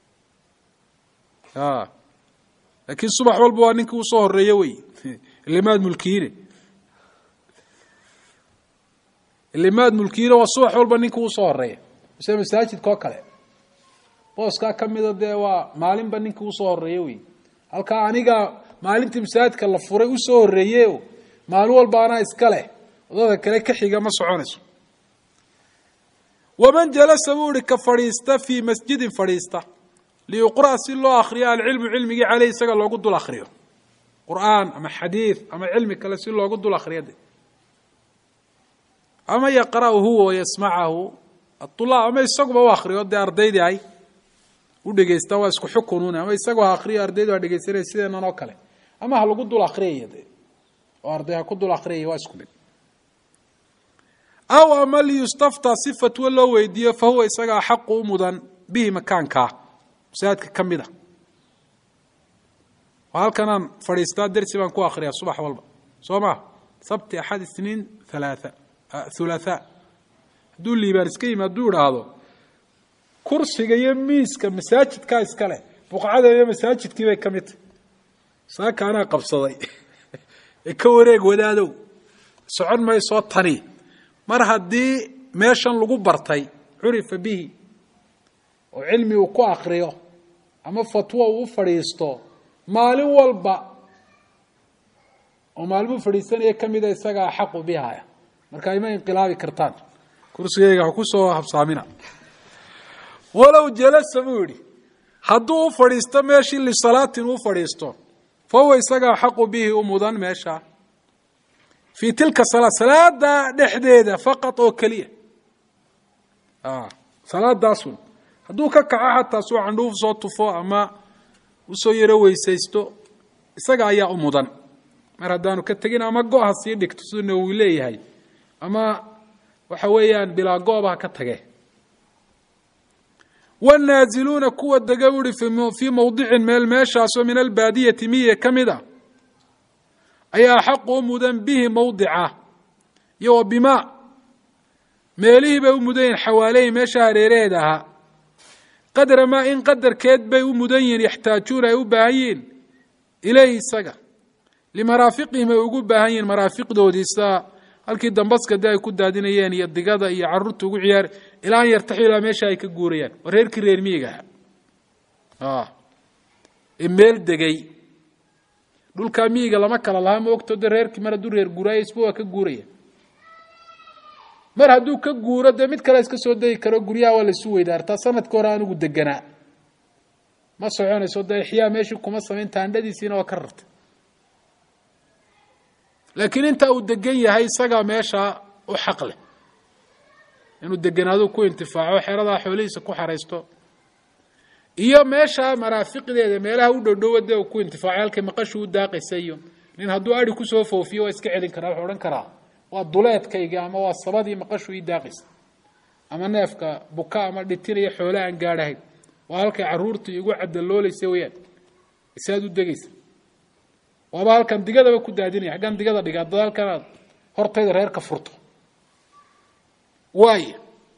a laakiin subax walba waa ninkii usoo horeeye wey ilimaad mulkiine ilimaad mulkiine waa subax walba ninkii usoo horeeya mise masaajidka oo kale booskaa ka mida dee waa maalinba ninkii usoo horeeye wey halkaa aniga maalintii masaajidka la furay usoo horeeyeo maalin walba anaa iska leh wadada kale ka xiga ma soconayso waman jalasa buu ihi ka fadhiista fii masjidin fadhiista liyuqra' si loo akriyo alcilmu cilmigii caleyh isaga loogu dul akriyo qur'aan ama xadiid ama cilmi kale si loogu dul akriyo de ama yaqra'u huwa wayasmacahu aulaab ama isaguba u akriyo dee ardaydii ay u dhegeystaan waa isku xukunuun ama isagu ha akriyo ardaydu ha dhegeysanaya sideenan oo kale ama ha lagu dul akriyaya de oo arday ha ku dul akriyaya waa isku mid aw ama liyustaftaa si fatwo loo weydiiyo fa huwa isagaa xaqu u mudan bihi makaankaa masaajidka ka mid a oo halkanaan fadhiistaa dersi baan ku akriyaa subax walba soo maa sabti axad isniin halaatha thulathaa hadduu liibaan iska yimi hadduu idhaahdo kursiga iyo miiska masaajidkaa iska leh buqcada iyo masaajidkii bay ka mid tahy saaka anaa qabsaday ee ka wareeg wadaadow socon maysoo tani mar haddii meeshan lagu bartay curifa bihi oo cilmi uu ku akriyo ama fatwo uu u fadhiisto maalin walba oo maalmuu fadhiisanaya ka mida isagaa xaqu bihaya marka ima inqilaabi kartaan kursigayga ha ku soo habsaamina walow jalasa buu yidhi hadduu u fadhiisto meeshii lisalaatin u fadhiisto fa huwa isagaa xaqu bihi u mudan meesha fii tilka salaa salaada dhexdeeda faqad oo keliya salaadaasun hadduu ka kaco xataa suu candhuuf soo tufo ama usoo yaro weysaysto isaga ayaa u mudan mar haddaanu ka tegin ama go-ha sii dhigto siduu nawowi leeyahay ama waxa weeyaan bilaa go-ba ha ka tage wanaaziluuna kuwa dega uri fii mawdicin meel meeshaasoo min albaadiyati miye ka mid a ayaa xaqu u mudan bihi mawdica iyo wa bimaa meelihii bay u mudan yihin xawaaleyhi meesha hareeraheeda ahaa qadra maa in qadarkeed bay u mudan yihin yaxtaajuuna ay u baahan yihiin ilayhi isaga limaraafiqihim ay ugu baahan yihiin maraafiqdoodiisa halkii dambaska de ay ku daadinayeen iyo digada iyo caruurta ugu ciyaar ilaa an yartaxu ilaa meesha ay ka guurayaan waa reerkii reer miyiga ahaa ee meel degay dhulkaa miyiga lama kala lahaa ma ogto de reerkii mar hadduu reer guuraayo isba waa ka guuraya mar hadduu ka guuro dee mid kale iska soo degi karo guryaha waa laisu weydaartaa sanadka hore anigu deganaa ma soconayso dee ixyaa meeshii kuma samayn taandhadiisiina waa ka rartay laakiin intaa uu degan yahay isagaa meesha u xaq leh inuu deganaado ku intifaaco xeradaa xoolihiisa ku xaraysto iyo meesha maraafiqdeeda meelaha u dhowdhowa dee uu ku intifaaco halkay maqashu u daaqaysa iyo nin hadduu adhi kusoo foofiyo waa iska celin karaa wuxuu odhan karaa waa duleedkayga ama waa sabadii maqashu ii daaqaysa ama neefka buka ama dhitinaya xoole aan gaadhahayn waa halkay caruurta igu cadaloolaysa weyaan isaad u degaysa waaba halkan digadaba ku daadinaya xaggan digada dhigaa dad halkan aad hortayda reerka furto waay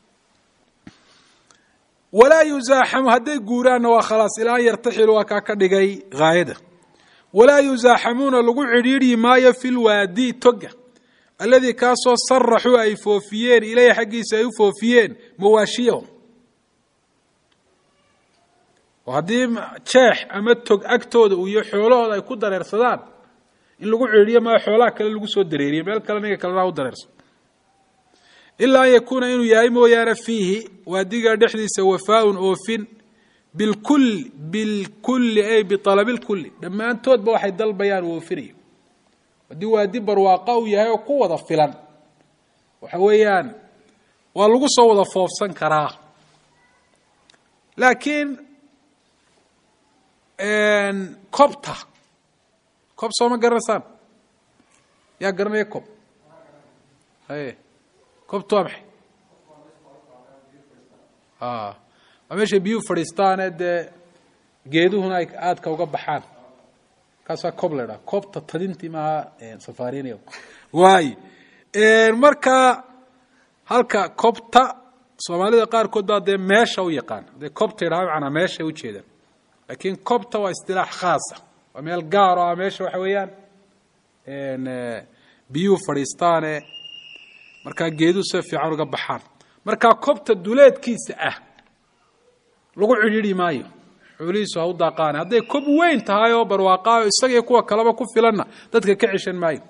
walaa yuzaaxamu hadday guuraanna waa khalaas ilaa an yartaxilu waa kaa ka dhigay haayada walaa yuzaaxamuuna lagu cidhiidhyi maayo fi lwaadi toga alladii kaasoo saraxuu ay foofiyeen ilayhi xaggiisa ay u foofiyeen mawaashiyahum oo haddii jeex ama tog agtooda uu iyo xoolahooda ay ku dareersadaan in lagu cidhiidhiyo maayo xoolaha kale lagu soo dareeriyo meel kale ninka kalena u dareerso ilaa an yakuuna inuu yahay mooyaane fiihi waadiga dhexdiisa wafaaun oofin bilkulli bilkulli ay bialabi lkulli dhammaantoodba waxay dalbayaan uu oofinayo haddii waadi barwaaqa uu yahay oo ku wada filan waxa weeyaan waa lagu soo wada foofsan karaa laakiin cobta cob sooma garanaysaan yaa garanaya cob haye cobta waa maxay a waa meeshay biyuhu fadhiistaane dee geeduhuna ay aadka uga baxaan kaasaa cob la idhaha cobta tadintii maaha safarinaya waay marka halka cobta soomaalida qaarkood baa dee meesha u yaqaan dee cobta idhaha macnaa meeshay ujeedaan laakiin cobta waa istilaax khaasa waa meel gaar o ah meesha waxa weeyaan biyuhu fadhiistaane markaa geeduhu si fiican uga baxaan markaa cobta duleedkiisa ah lagu cidhiidhi maayo xoolihiisu ha u daaqaane hadday cob weyn tahay oo barwaaqaayo isagii kuwa kaleba ku filanna dadka ka ceshan maayo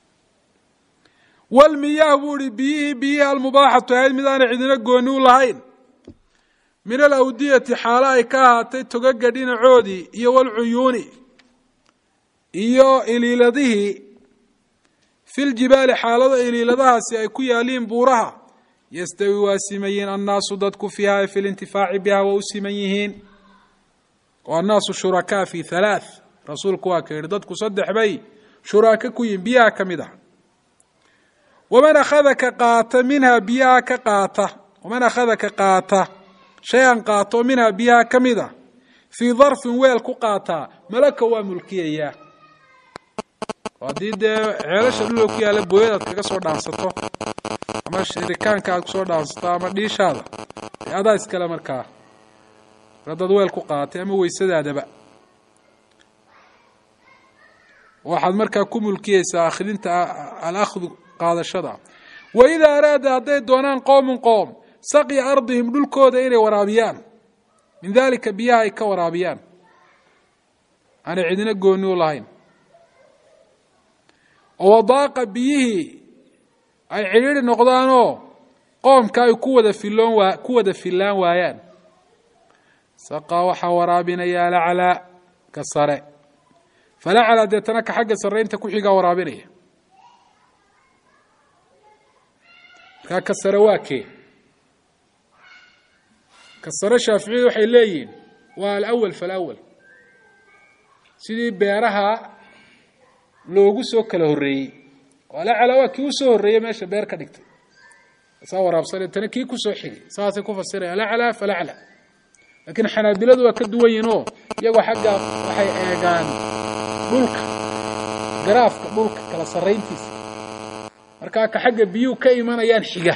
walmiyaah buu ihi biyihii biyihii almubaaxatu ahayd mid aanay cidina gooni u lahayn min alawdiyati xaalo ay ka ahaatay togaga dhinacoodii iyo walcuyuuni iyo iliiladihii fi ljibaali xaalado iliiladahaasi ay ku yaaliin buuraha yastawi waa siman yihiin annaasu dadku fiiha ay fi lintifaaci biha waa u siman yihiin oo annaasu shurakaa fi halaath rasuulku waa ka yihi dadku saddex bay shuraaka ku yihin biyaha ka mid ah waman akhada ka qaata minha biyaha ka qaata waman akhada ka qaata shay-an qaato minha biyaha ka mid a fii darfin weel ku qaataa malaka waa mulkiyayaa haddii dee ceelasha dhulka ku yaalla booyad aad kaga soo dhaansato ama shirikaanka aad kusoo dhaansato ama dhiishaada ee adaa iskale markaa haddaad weel ku qaatay ama weysadaadaba waxaad markaa ku mulkiyeysaa akhrinta alakhdu qaadashada waidaa araada hadday doonaan qowmun qoom saqya ardihim dhulkooda inay waraabiyaan min dalika biyaha ay ka waraabiyaan aanay cidina gooni u lahayn oo wadaaqa biyihii ay cidhiidhi noqdaanoo qoomka ay ku wada filoon waa ku wada fillaan waayaan saqaa waxaa waraabinaya alaclaa ka sare falaclaa deetana ka xagga sarreynta ku xigaa waraabinaya markaa ka sare waa kee ka sare shaaficiyadu waxay leeyihiin waa alawal falawal sidii beeraha loogu soo kala horreeyey oo alaclaa waa kii usoo horreeyey meesha beer ka dhigtay saa waraabsane tana kii kusoo xigay saasay ku fasiraya alaclaa falaclaa laakiin xanaabiladu waa ka duwan yihin oo iyagoo xagga waxay eegaan dhulka garaafka dhulka kala sarrayntiisa markaa ka xagga biyuhu ka imanayaan xiga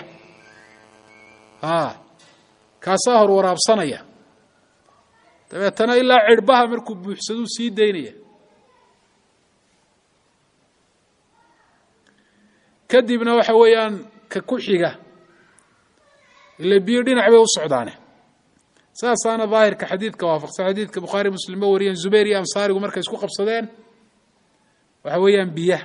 a kaasaa hor waraabsanaya dabeetana ilaa cirhbaha markuu buuxsaduu sii daynaya kadibna waxa weeyaan ka ku xiga ila biyo dhinac bay u socdaane saasaana daahirka xadiidka waafaqsan xadiidka bukhaari muslim ba wariyeen zubayr iyo ansaarigu markay isku qabsadeen waxa weeyaan biyaha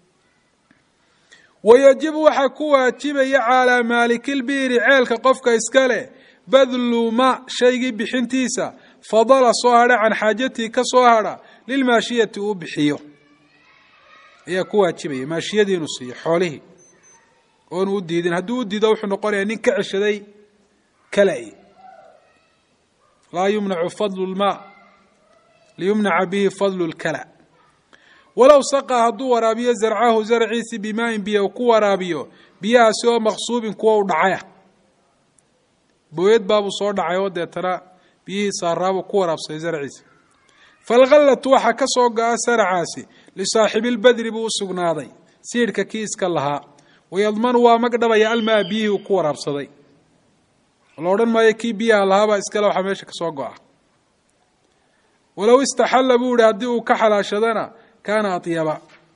wayajibu waxaa ku waajibaya calaa maalikilbiiri ceelka qofka iska leh badlu ma shaygii bixintiisa fadala soo hadha can xaajatii ka soo hadha lilmaashiyati uu bixiyo ayaa ku waajibaya maashiyadii inuu siiyo xoolihii oonu u diidin hadduu u diido wuxuu noqonayaa nin ka ceshaday kala-i laa yumnacu fadlu lmaa liyumnaca bihi fadlu lkala walow saqa hadduu waraabiyo zarcahu zarciisi bimaain biyo ku waraabiyo biyahaasi oo maqsuubin kuwa u dhacaya booyad baabuu soo dhacay oo deetana biyihii saaraabuu ku waraabsaday zarciisa falkhallatu waxaa ka soo go-a saracaasi lisaaxibilbadri buu u sugnaaday siidhka kii iska lahaa wayadmanu waa magdhabaya almaa biyihii uu ku waraabsaday la odhan maayo kii biyaha lahaabaa iskale waxaa meesha ka soo go-a walow istaxalla buu ihi haddii uu ka xalaashadana kaana atyaba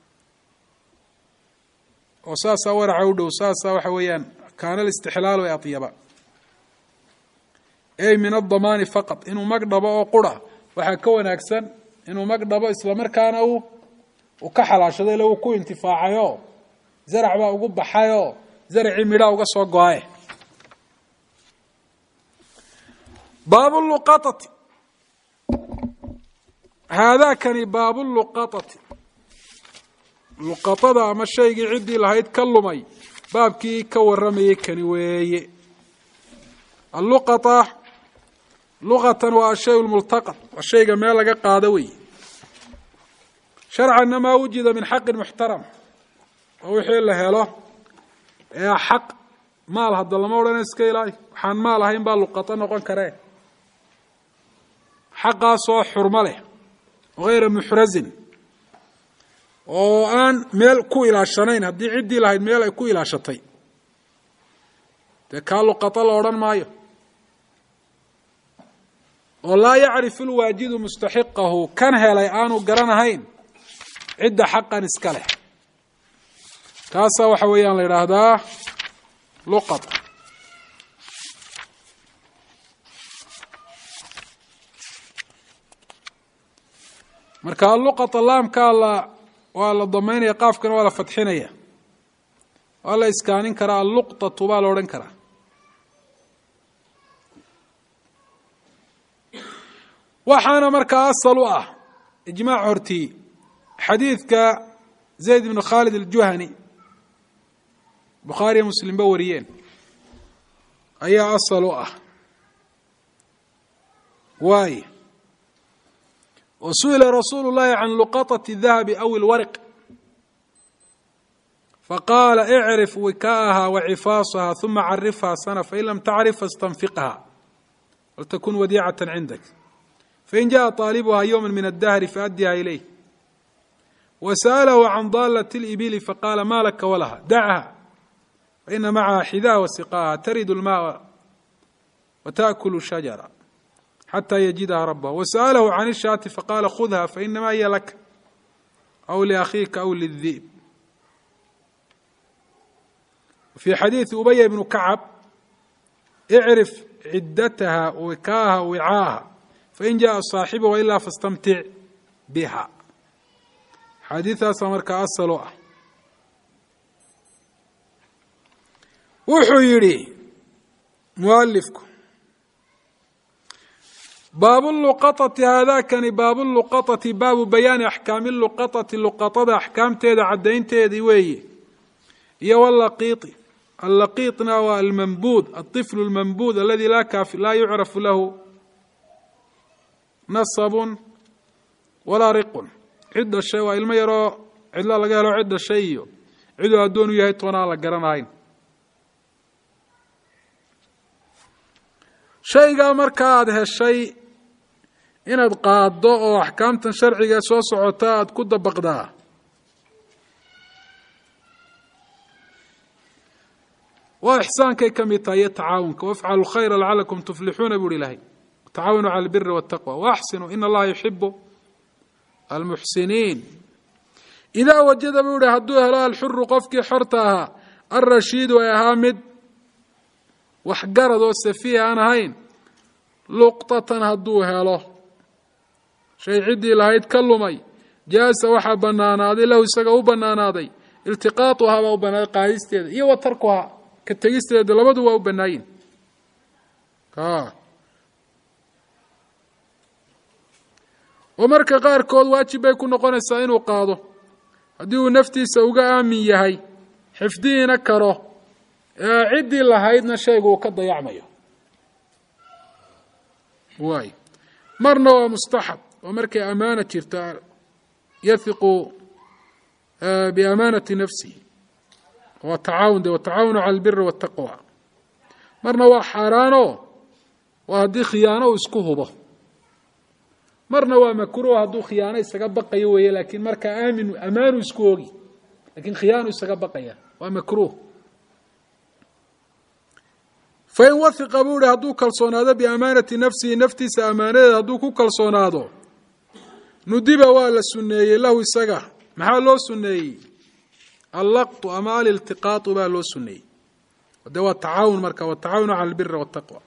oo saasaa waraca u dhow saasaa waxa weeyaan kaana alistixlaalu ee atyaba ey min adamaani faqad inuu magdhabo oo qura waxaa ka wanaagsan inuu magdhabo islamarkaana uu uu ka xalaashado ila uu ku intifaacayoo zarac baa ugu baxayoo zarci midha uga soo go-aye baabu luqatati haadaakani baabu luqatati luqatada ama shaygii ciddii lahayd ka lumay baabkii ka warramayay kani weeye alluqata luqatan waa ashay lmultaqat waa shayga meel laga qaado wey sharcanna maa wujida min xaqin muxtaram oo wixii la helo ee xaq maal hadda lama odhana iska ilaali waxaan maal ahayn baa luqato noqon karee xaqaasoo xurmo leh hayra muxrazin oo aan meel ku ilaashanayn haddii ciddii lahayd meel ay ku ilaashatay dee kaa luqato la odhan maayo oo laa yacrifu lwaajidu mustaxiqahu kan helay aanu garanahayn cidda xaqan iska leh kaasaa waxa weeyaan la yidhaahdaa luqata marka alluqata laamkaa la waa la damaynaya qaafkana waa la fadxinaya waa la iskaanin karaa alluqtatu baa la odhan karaa waxaana markaa asal u ah ijmaac hortii xadiidka zayd ibnu khaalid aljuhani bukhaariya muslimba wariyeen ayaa asal u ah waaye وسئل رسول الله عن لقطة الذهب أو الورق فقال اعرف وكاءها وعفاصها ثم عرفها سنة فإن لم تعرف فاستنفقها ولتكن وديعة عندك فإن جاء طالبها يوم من الدهر فأديها إليه وسأله عن ضالة الإبل فقال ما لك ولها دعها فإن معها حذاء وسقاها ترد الماء وتأكل الشجرة حتى يجدها ربه وسأله عن الشاة فقال خذها فإنما هي لك أو لأخيك أو للذئب وفي حديث أبي بن كعب اعرف عدتها وكاها وعاها فإن جاء صاحبه وإلا فاستمتع بها حديثها سمرك أصلوا وحيري مؤلفكم باب اللقطة هذا كان باب اللقطة باب بيان أحكام اللقطة اللقطة أحكام تيدا عدين تيدي وي يا واللقيط اللقيطنا والمنبوذ الطفل المنبوذ الذي لا كاف لا يعرف له نصب ولا رق عدة الشيء وإلما يرى عدة لقاله عدة الشيء عدة أدون يهيت وانا لقرناين شيء قال مركاد هالشيء inaad qaado oo axkaamtan sharciga soo socota aad ku dabaqdaa waa ixsaankay ka mid tahay tacaawunka wafcalu khayra lacalakum tuflixuuna buri ilaahay tacaawanu cala albiri waataqwa waaxsinu ina allaha yuxibu almuxsiniin idaa wajada buu ihi hadduu helo alxuru qofkii xorta ahaa alrashiidu ay ahaa mid waxgarad oo safiih aan ahayn luqtatan hadduu helo shay ciddii lahayd ka lumay jaasa waxaa banaanaaday lahu isaga u banaanaaday iltiqaatuhaa baa u banaaday qaadisteeda iyo wa tarkuhaa ka tegisteeda labadu waa u banaayin oo marka qaarkood waajib bay ku noqonaysaa inuu qaado haddii uu naftiisa uga aamin yahay xifdiina karo ciddii lahaydna shaygu uu ka dayacmayo waay marna waa mustaxab oo markay amaana jirta yahiqu biamaanati nafsihi waa tacaawun de watacaawunu cala albiri waataqwa marna waa xaaraano waa haddii khiyaano uu isku hubo marna waa makruuh hadduu khiyaano isaga baqayo weeye laakiin marka aamin amaanu isku ogi lakin khiyaanu isaga baqaya waa makruuh fain wahiqa buu ihi hadduu kalsoonaado biamaanati nafsihi naftiisa amaanadeeda hadduu ku kalsoonaado nudiba waa la suneeyey lahu isaga maxaa loo suneeyey allaqtu ama aliltiqaatu baa loo suneeyey de waa tacaawun marka watacaawunu cala albiri waataqwa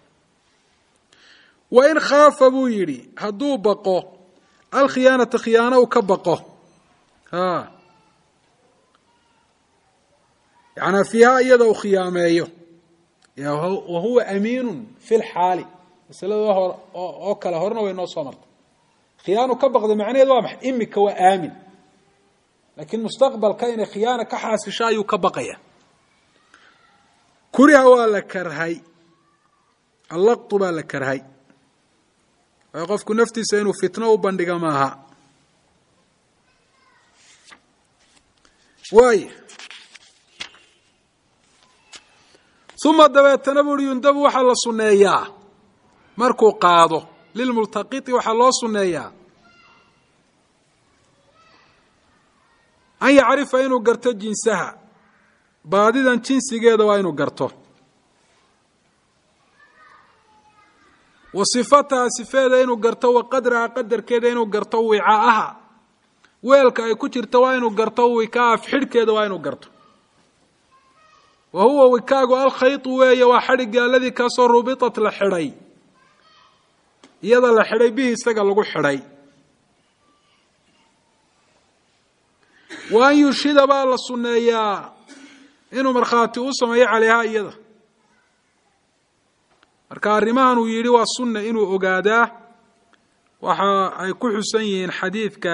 wain khaafa buu yidhi hadduu baqo alkhiyaanata khiyaano u ka baqo يعني فيها يدو خياميه وهو أمين في الحال مسألة oo kala horna way noo soo martay khiyaano ka baqda macnaheedu waa maxay imika waa aamin laakiin mustaqbalka inay khiyaano ka xaasisho ayuu ka baqaya kuriha waa la karhay allaqtu baa la karhay ay qofku naftiisa inuu fitno u bandhiga maaha waay ثم dabeetana buri yundabu waxa la suneeyaa markuu qaado lilmultaqiti waxa loo suneeyaa an yacrifa inuu garto jinsaha baadidan jinsigeeda waa inuu garto wa sifataha sifeeda inuu garto wa qadraha qadarkeeda inuu garto wicaaha weelka ay ku jirto waa inuu garto wikaa afxidhkeeda waa inuu garto وهو وكاغو الخيط وهي وحرق الذي كسر ربطت لحري يدا لحري به اسغا لغو خري وان يرشد با لا سنيا انه مرخاتي او سمي عليها يدا marka arimahan uu yiri waa sunna inuu ogaada waxa ay ku xusan yihiin xadiidka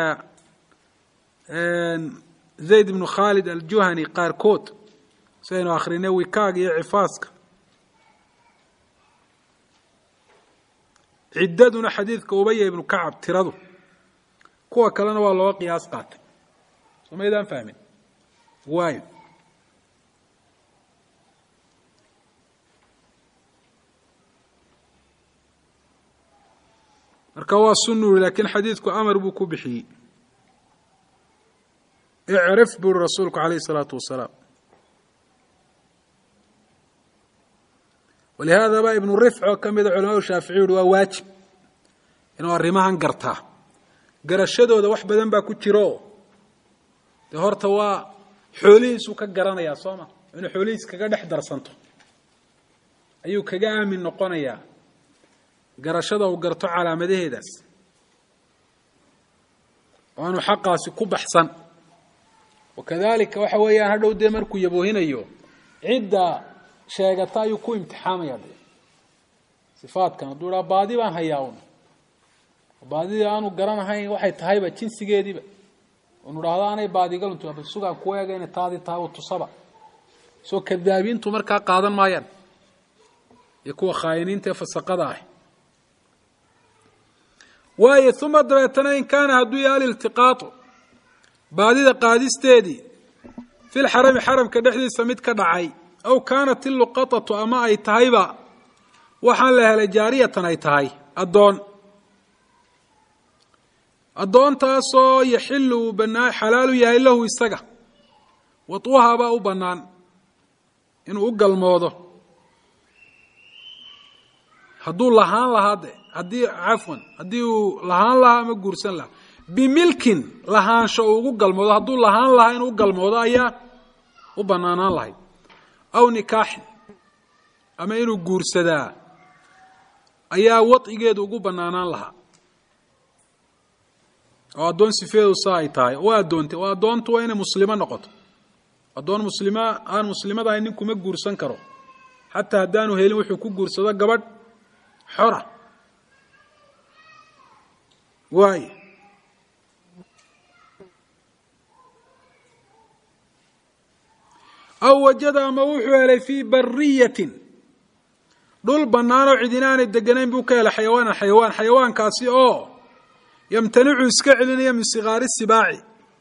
Zayd ibn Khalid al-Juhani qaarkood sayno akhrina wikaaga iyo cifaaska ciddaduna xadiidka Ubay ibn Ka'b tiradu kuwa kalena waa loo qiyaas qaatay somaydaan fahmin waayo marka waa sunnu laakiin xadiidku amar buu ku bixiyay i'rif bi rasuulku alayhi salatu wasalaam ولهذا بقى ابن الرفع كميد علماء الشافعي هو واجب انه ارمهان غرتا غرشدودا wax badan baa ku jiro de horta waa xoolihiisu ka garanaya Sooma inuu xoolihiis kaga dhex darsanto ayuu kaga aamin noqonaya garashada uu garto calaamadaheedaas waanu xaqaasi ku baxsan wakadalika waxa weeyaan hadhow de markuu yaboohinayo cidda sheegata ayuu ku imtixaamaya sifaadkan duura baadi baan hayaawna baadida aanu garanahayn waxay tahayba jinsigeediba uu raada aanay baadi galuntu bal sugaan ku eegayna taadi taa u tusaba soo kadaabintu marka qaadan maayaan iyo kuwa khaayiniinta fasaqada ah waayo thumma dabeetana in kaana haduu yaal iltiqaat baadida qaadisteedii fil haram haramka dhexdiisa mid ka dhacay أو كانت اللقطة أما أي تهيبا وحان لها لجارية أي تهي الدون الدون تاسو يحل بناء حلال يهله يستقى وطوها باو بنان إنه أقل الموضوع هدو لهان لها هدي عفوا هدي لهان لها مقورسن لها بملك لهان شو أقل الموضوع هدو لهان لها إنه أقل الموضوع أيها وبنانان لها أو نكاح أما إنه جورسدا أيها وطئجد وجو بنانان لها وأدون سفيد وصايتاي وأدون تي وأدون توين مسلمة نقط أدون مسلمة أنا مسلمة ده إنكم جورسان كرو حتى هدانو هيلو حكوا جورسدا قبل حرة واي أو وجد موحو إلي في برية دول بنانو عدنان الدقنين بوكا إلى حيوان حيوان حيوان كاسي أو يمتنع اسكعلن من صغار السباع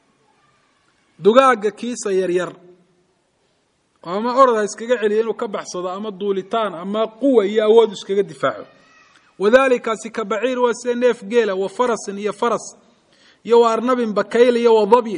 دقاق كيسا يرير وما أرد اسكعلن وكبح صدا أما الدولتان أما قوة يأود اسكع الدفاع وذلك سكبعير وسنيف قيلة وفرس يا فرس يا أرنب بكيل يا وضبي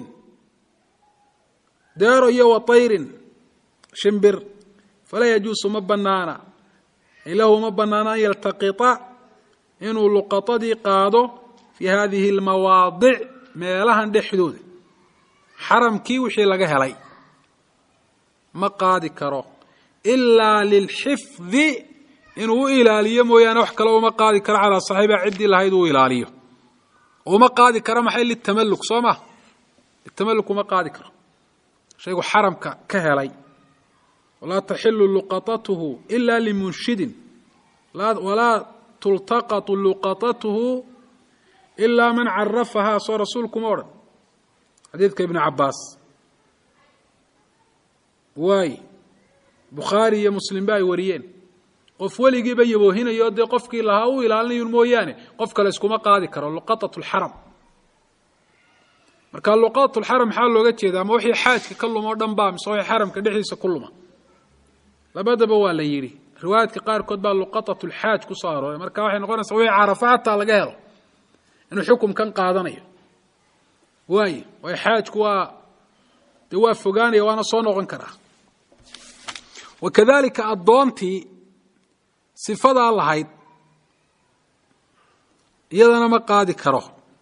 دار يا وطير شمبر فلا يجوز مبنانا إله مبنانا يلتقطا إنه لقطة قادو في هذه المواضع ما لها عند حدود حرم كي وحي لقى هلي ما قادي كرو إلا للحفظ إنه إلاليه مويانا وحكا لو ما قادي كرو على صاحبه عدي لهيدو إلاليه وما قادي كرو محل التملك صوما التملك وما قادي كرو شيء حرم كهلي walaa taxilu luqatatuhu ila limunshidin walaa tultaqatu luqatatuhu ilaa man carafahaa soo rasuulkuma odhan xadiidka ibnu cabaas waay bukhaari iyo muslim ba ay wariyeen qof weligiiba yaboohinayo dee qofkii lahaa u ilaalinayun mooyaane qof kale iskuma qaadi karo luqatat lxaram marka luqaat lxaram maxaa looga jeeda ama wixii xaajka ka luma o dhan baa mise wixii xaramka dhexdiisa ku luma labadaba waa la yidhi riwaayaadka qaarkood baa luqatat lxaaj ku soo arooray marka waxay noqonaysaa wixii carafa hataa laga helo inuu xukumkan qaadanayo waayo waayo xaajku waa dee waa fogaanaya waana soo noqon karaa wakadalika addoontii sifadaa lahayd iyadana ma qaadi karo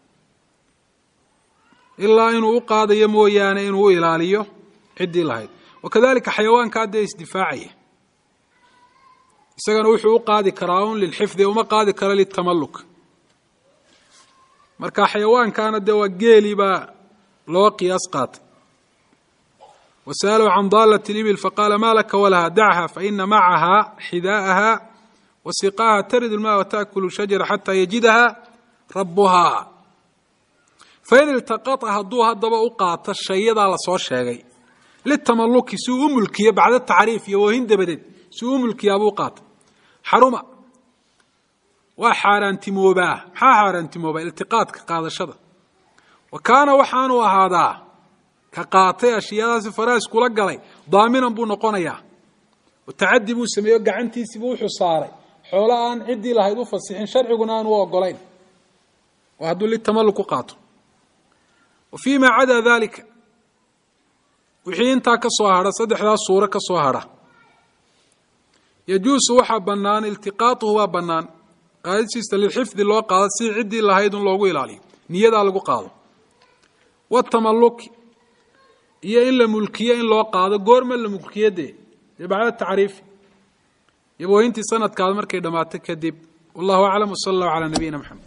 ilaa inuu u qaadayo mooyaane inuu u ilaaliyo ciddii lahayd wakadalika xayawaankaa dee isdifaacaya isagana wuxuu u qaadi karaa un lilxifdi uma qaadi karo litamaluk marka xayawaankaana dee waa geeli baa loo qiyaas qaatay wasa'aluu can daalat libil faqaala ma laka walaha dachaa faina macaha xidaa'aha wasiqaaha tarid lmaa wataakulu shajara xataa yajidaha rabuhaa fain iltaqata hadduu haddaba u qaato shayadaa lasoo sheegay litamaluki si uu u mulkiyo bacda tacriif iyo woohin dabadeed si uu u mulkiyaabuu qaatay xaruma waa xaaraantimoobaa maxaa xaaraantimoobaa iltiqaadka qaadashada wa kaana waxaanuu ahaadaa ka qaatay ashyaadaasi faraas kula galay daaminan buu noqonayaa oo tacadi buu sameeyo gacantiisiibuu wuxuu saaray xoolo aan ciddii lahayd u fasixin sharciguna aan u ogolayn oo hadduu litamaluk u qaato wa fii maa cadaa daalika wixii intaa ka soo hadha saddexdaas suuro ka soo hadha yajuusu waxaa bannaan iltiqaatuhu waa bannaan qaadisiisa lilxifdi loo qaado si ciddii lahayd un loogu ilaaliyo niyadaa lagu qaado watamaluki iyo in la mulkiyo in loo qaado goorma la mulkiyo dee dee bacda tacriifi yabooyintii sanadkaada markay dhammaato kadib wallahu aclam wsala allahu calaa nabiyina maxamed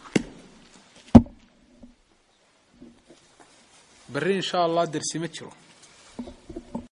berri in sha allah dersi ma jiro